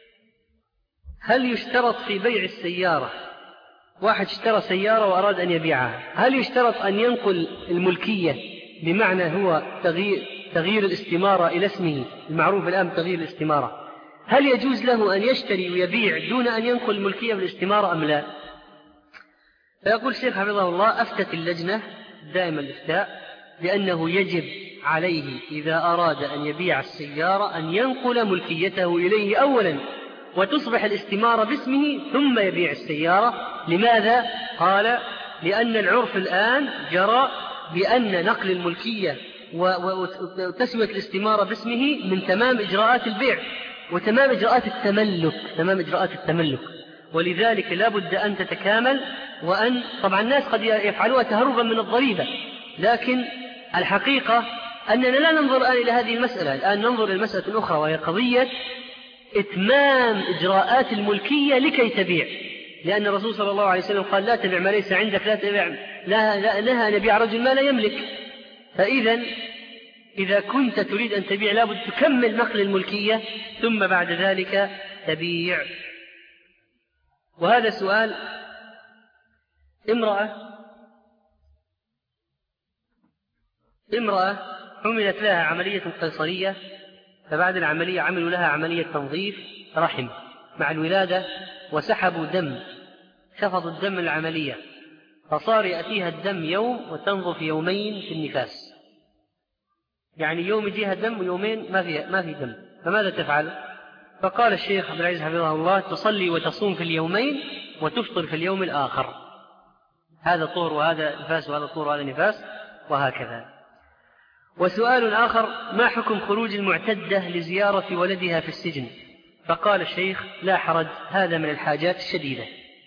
هل يشترط في بيع السيارة، واحد اشترى سيارة وأراد أن يبيعها، هل يشترط أن ينقل الملكية، بمعنى هو تغيير, تغيير الاستمارة إلى اسمه المعروف الآن تغيير الاستمارة، هل يجوز له أن يشتري ويبيع دون أن ينقل الملكية بالاستمارة أم لا؟ فيقول الشيخ حفظه الله: أفتت اللجنة دائما الإفتاء بأنه يجب عليه إذا أراد أن يبيع السيارة أن ينقل ملكيته إليه أولا، وتصبح الاستمارة باسمه ثم يبيع السيارة. لماذا؟ قال: لأن العرف الآن جرى بأن نقل الملكية وتسوية الاستمارة باسمه من تمام إجراءات البيع وتمام إجراءات التملك، تمام إجراءات التملك، ولذلك لا بد أن تتكامل. وأن طبعا الناس قد يفعلوها تهربا من الضريبة، لكن الحقيقة أننا لا ننظر الآن إلى هذه المسألة، الآن ننظر إلى المسألة الأخرى، وهي قضية إتمام إجراءات الملكية لكي تبيع، لأن الرسول صلى الله عليه وسلم قال لا تبيع ما ليس عندك، لا تبيع، لا, لا نهى أن يبيع رجل ما لا يملك. فإذا إذا كنت تريد أن تبيع لابد تكمل نقل الملكية ثم بعد ذلك تبيع. وهذا سؤال امرأة امرأة عملت لها عملية قيصرية، فبعد العملية عملوا لها عملية تنظيف رحم مع الولادة وسحبوا دم، شفطوا الدم من العملية، فصار يأتيها الدم يوم وتنظف يومين في النفاس، يعني يوم يجيها دم ويومين ما في ما في دم، فماذا تفعل؟ فقال الشيخ عبد العزيز حفظه الله تصلي وتصوم في اليومين وتفطر في اليوم الآخر، هذا طهر وهذا نفاس وهذا طهر وهذا نفاس وهكذا. وسؤال آخر: ما حكم خروج المعتدة لزيارة ولدها في السجن؟ فقال الشيخ: لا حرج، هذا من الحاجات الشديدة.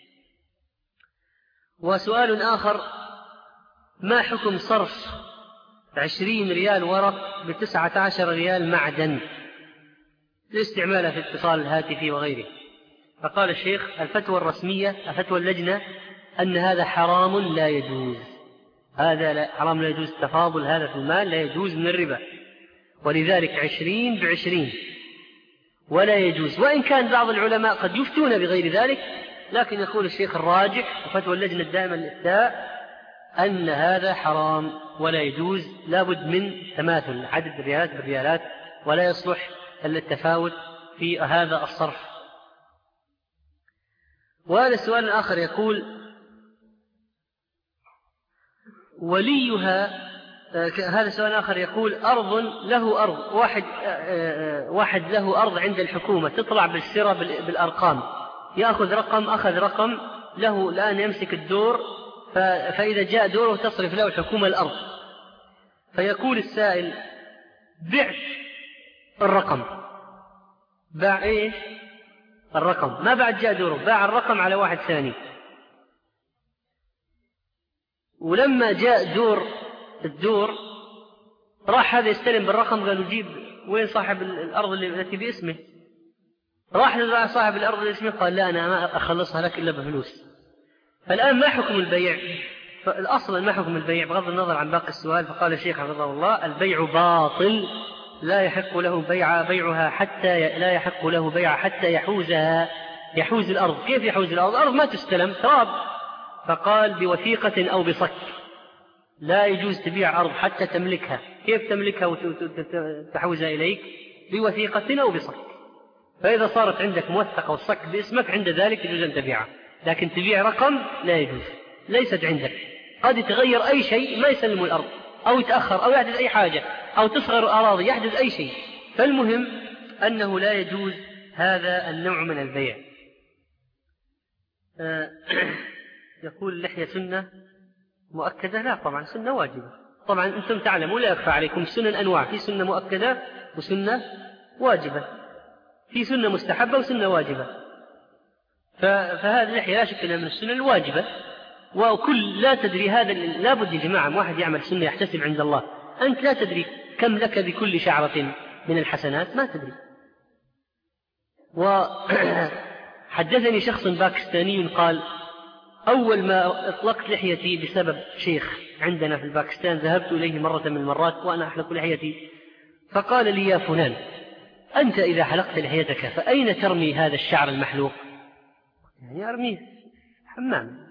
وسؤال آخر: ما حكم صرف عشرين ريال ورق بتسعة عشر ريال معدن لاستعمالها في الاتصال الهاتفي وغيره؟ فقال الشيخ: الفتوى الرسمية الفتوى اللجنة أن هذا حرام لا يجوز، هذا لا حرام لا يجوز، التفاضل هذا في المال لا يجوز من الربا، ولذلك عشرين بعشرين ولا يجوز. وإن كان بعض العلماء قد يفتون بغير ذلك، لكن يقول الشيخ الراجح وفتوى اللجنة الدائمة للإفتاء أن هذا حرام ولا يجوز، لابد من تماثل عدد الريالات بالريالات، ولا يصلح التفاوت في هذا الصرف. وهذا السؤال الآخر يقول: وليها هذا سؤال آخر يقول: أرض له أرض واحد واحد له أرض عند الحكومة تطلع بالسرة بالأرقام، يأخذ رقم أخذ رقم له، الآن يمسك الدور، فإذا جاء دوره تصرف له الحكومة الأرض، فيقول السائل: بعت الرقم، باع إيه الرقم، ما بعد جاء دوره، باع الرقم على واحد ثاني، ولما جاء دور الدور راح هذا يستلم بالرقم، قالوا جيب وين صاحب الأرض التي باسمه، راح صاحب الأرض اللي باسمه قال لا أنا ما أخلصها لك إلا بفلوس. فالآن ما حكم البيع؟ فالأصل ما حكم البيع بغض النظر عن باقي السؤال؟ فقال الشيخ حفظه الله: البيع باطل، لا يحق له بيع بيعها حتى لا يحق له بيع حتى يحوزها، يحوز الأرض. كيف يحوز الأرض؟ الأرض ما تستلم، تراب. فقال: بوثيقة أو بصك، لا يجوز تبيع أرض حتى تملكها. كيف تملكها وتحوزها إليك؟ بوثيقة أو بصك. فإذا صارت عندك موثقة والصك باسمك عند ذلك يجوز أن تبيعها، لكن تبيع رقم لا يجوز، ليست عندك. قد يتغير أي شيء ما يسلموا الأرض، أو يتأخر، أو يحدث أي حاجة، أو تصغر الأراضي، يحدث أي شيء. فالمهم أنه لا يجوز هذا النوع من البيع. يقول: اللحية سنة مؤكدة؟ لا طبعا، سنة واجبة. طبعا أنتم تعلموا لا يخفى عليكم السنن أنواع، في سنة مؤكدة وسنة واجبة، في سنة مستحبة وسنة واجبة. فهذه اللحية لا شك أنها من السنة الواجبة، وكل لا تدري هذا لابد يا جماعة واحد يعمل سنة يحتسب عند الله. أنت لا تدري كم لك بكل شعرة من الحسنات، ما تدري. وحدثني شخص باكستاني قال: أول ما أطلقت لحيتي بسبب شيخ عندنا في الباكستان، ذهبت إليه مرة من المرات وأنا أحلق لحيتي، فقال لي: يا فلان، أنت إذا حلقت لحيتك فأين ترمي هذا الشعر المحلوق؟ يعني أرميه حمام.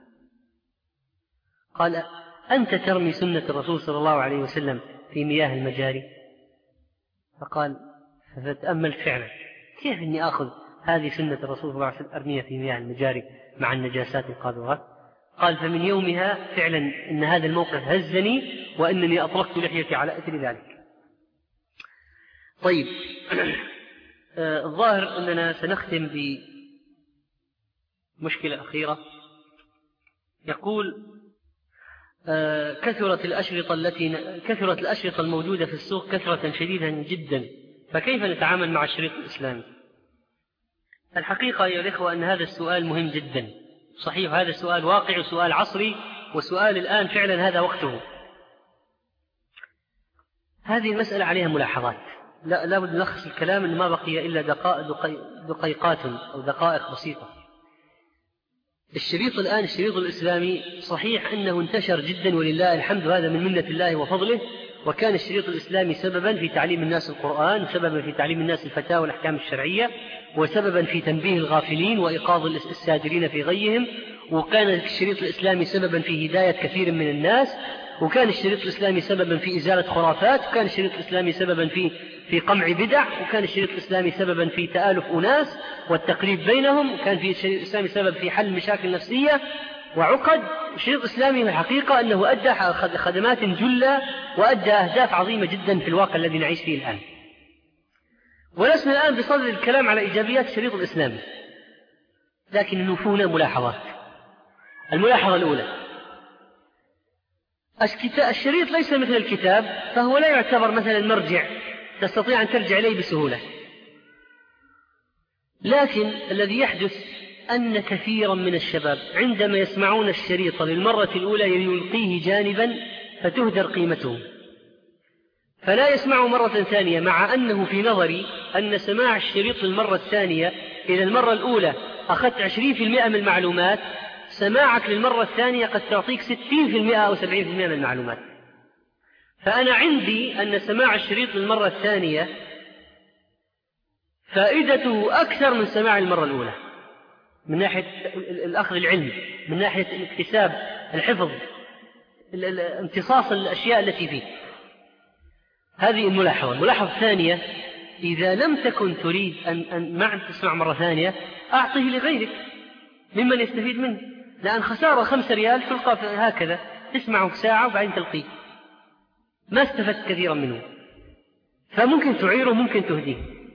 قال: أنت ترمي سنة الرسول صلى الله عليه وسلم في مياه المجاري. فقال: فتأمل فعلا كيف أني أخذ هذه سنة الرسول صلى الله عليه وسلم أرميها في مياه المجاري مع النجاسات القاذورات. قال: فمن يومها فعلا أن هذا الموقف هزني، وأنني أطلقت لحيتي على أثر ذلك. طيب، الظاهر أننا سنختم بمشكلة أخيرة. يقول: كثرت الأشرطة التي كثرت الأشرطة الموجودة في السوق كثرة شديدة جدا، فكيف نتعامل مع الشريط الإسلامي؟ الحقيقة يا الإخوة أن هذا السؤال مهم جدا، صحيح، هذا السؤال واقع وسؤال عصري، وسؤال الآن فعلا هذا وقته. هذه المسألة عليها ملاحظات، لا لا بد نلخص الكلام إن ما بقي إلا دقائق دقي دقيقات أو دقائق بسيطة. الشريط الآن الشريط الإسلامي صحيح أنه انتشر جدا ولله الحمد، هذا من منة الله وفضله، وكان الشريط الإسلامي سببا في تعليم الناس القرآن، سببا في تعليم الناس الفتاوى والأحكام الشرعية، وسببا في تنبيه الغافلين وإيقاظ السادرين في غيهم، وكان الشريط الإسلامي سببا في هداية كثير من الناس، وكان الشريط الإسلامي سببا في إزالة خرافات، وكان الشريط الإسلامي سببا في في قمع بدع، وكان الشريط الإسلامي سببا في تآلف أناس والتقريب بينهم، وكان في الشريط الإسلامي سبب في حل مشاكل نفسية وعقد. الشريط الإسلامي في الحقيقة أنه أدى خدمات جلة وأدى أهداف عظيمة جدا في الواقع الذي نعيش فيه الآن. ولسنا الآن بصدد الكلام على إيجابيات الشريط الإسلامي، لكن نوفونا ملاحظات. الملاحظة الأولى: الشريط ليس مثل الكتاب، فهو لا يعتبر مثلا مرجع تستطيع أن ترجع إليه بسهولة، لكن الذي يحدث أن كثيرا من الشباب عندما يسمعون الشريط للمرة الأولى يلقيه جانبا فتهدر قيمته، فلا يسمعه مرة ثانية، مع أنه في نظري أن سماع الشريط للمرة الثانية إذا المرة الأولى أخذت عشرين بالمئة من المعلومات، سماعك للمرة الثانية قد تعطيك ستين بالمئة أو سبعين بالمئة من المعلومات. فأنا عندي أن سماع الشريط للمرة الثانية فائدته أكثر من سماع المرة الأولى، من ناحية الأخذ العلم، من ناحية الاكتساب، الحفظ، امتصاص الأشياء التي فيه. هذه الملاحظة. الملاحظة الثانية: إذا لم تكن تريد أن, أن ما تسمع مرة ثانية أعطه لغيرك ممن يستفيد منه، لأن خسارة خمسة ريال تلقى هكذا تسمعه ساعة وبعدين تلقيه، ما استفدت كثيرا منه، فممكن تعيره ممكن تهديه.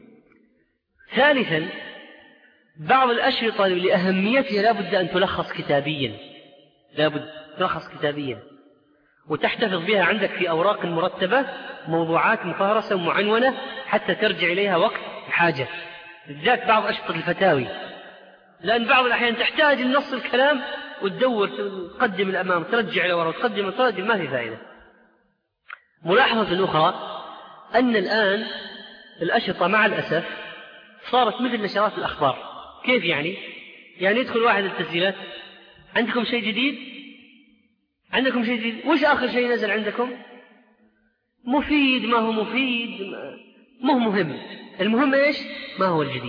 ثالثا: بعض الأشرطة لأهميتها لا بد أن تلخص كتابيا، لا بد تلخص كتابيا وتحتفظ بها عندك في أوراق مرتبة، موضوعات مفهرسة ومعنونة حتى ترجع إليها وقت الحاجة، بالذات بعض أشرطة الفتاوي، لأن بعض الأحيان تحتاج النص الكلام وتدور تقدم الأمام ترجع إلى وراء وتقدم وتقدم، ما في فائدة. ملاحظة أخرى: أن الآن الأشرطة مع الأسف صارت مثل نشرات الأخبار. كيف يعني؟ يعني يدخل واحد التسجيلات: عندكم شيء جديد؟ عندكم شيء جديد؟ وش آخر شيء نزل عندكم؟ مفيد ما هو مفيد ما هو مهم، المهم إيش؟ ما هو الجديد.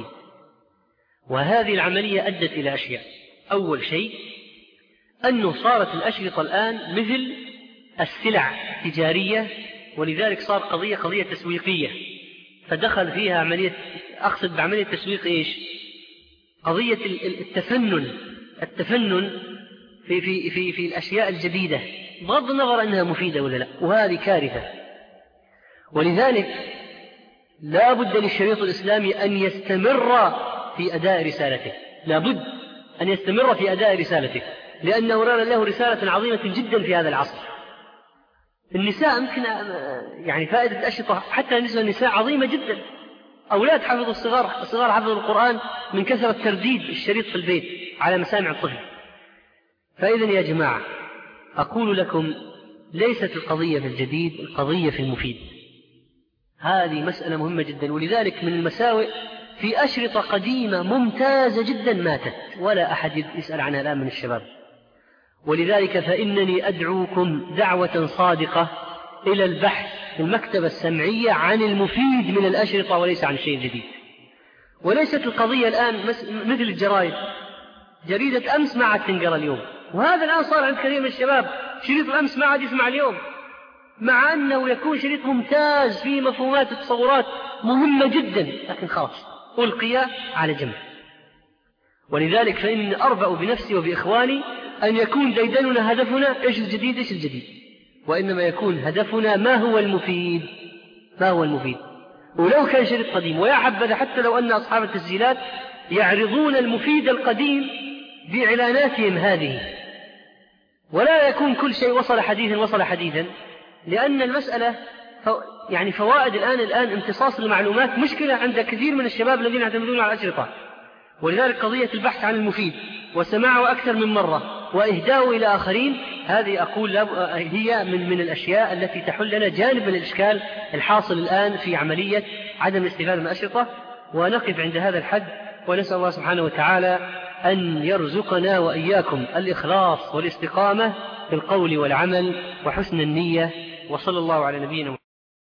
وهذه العملية أدت إلى أشياء. أول شيء أنه صارت الأشرطة الآن مثل السلع التجارية، ولذلك صار قضية قضية تسويقية، فدخل فيها عملية، أقصد بعملية تسويق إيش؟ قضية التفنن التفنن في, في, في, في الأشياء الجديدة بغض النظر أنها مفيدة ولا لا، وهذه كارثة. ولذلك لا بد للشريط الإسلامي أن يستمر في أداء رسالته، لا بد أن يستمر في أداء رسالته، لأنه له رسالة عظيمة جدا في هذا العصر. النساء يمكن يعني فائدة الأشرطة حتى بالنسبة للنساء عظيمة جدا، أولاد حفظوا الصغار الصغار حفظوا القرآن من كثرة ترديد الشريط في البيت على مسامع الطفل. فإذا يا جماعة أقول لكم ليست القضية في الجديد، القضية في المفيد. هذه مسألة مهمة جدا. ولذلك من المساوئ في أشرطة قديمة ممتازة جدا ماتت ولا أحد يسأل عنها الآن من الشباب. ولذلك فإنني أدعوكم دعوة صادقة إلى البحث في المكتبة السمعية عن المفيد من الأشرطة وليس عن شيء جديد. وليست القضية الآن مثل الجرائد، جريدة أمس ما عاد تنقرأ اليوم، وهذا الآن صار عند كثير من الشباب شريط الأمس ما عاد يسمع اليوم، مع أنه يكون شريط ممتاز فيه مفهومات وتصورات مهمة جدا، لكن خلاص ألقي على جنب. ولذلك فإني أربأ بنفسي وبإخواني أن يكون ديدننا هدفنا إيش الجديد إيش الجديد، وإنما يكون هدفنا ما هو المفيد ما هو المفيد. ولو كان شريط قديم، ويا حبذا حتى لو أن أصحاب التسجيلات يعرضون المفيد القديم بإعلاناتهم هذه، ولا يكون كل شيء وصل حديثا وصل حديثا، لأن المسألة يعني فوائد الآن الآن امتصاص المعلومات مشكلة عند كثير من الشباب الذين يعتمدون على الأشرطة. ولذلك قضية البحث عن المفيد وسماعه أكثر من مرة وإهداؤه إلى آخرين هذه أقول هي من من الأشياء التي تحل لنا جانب من الإشكال الحاصل الآن في عملية عدم الاستفادة من الأشرطة. ونقف عند هذا الحد، ونسأل الله سبحانه وتعالى أن يرزقنا وإياكم الإخلاص والاستقامة في القول والعمل وحسن النية. وصلى الله على نبينا محمد.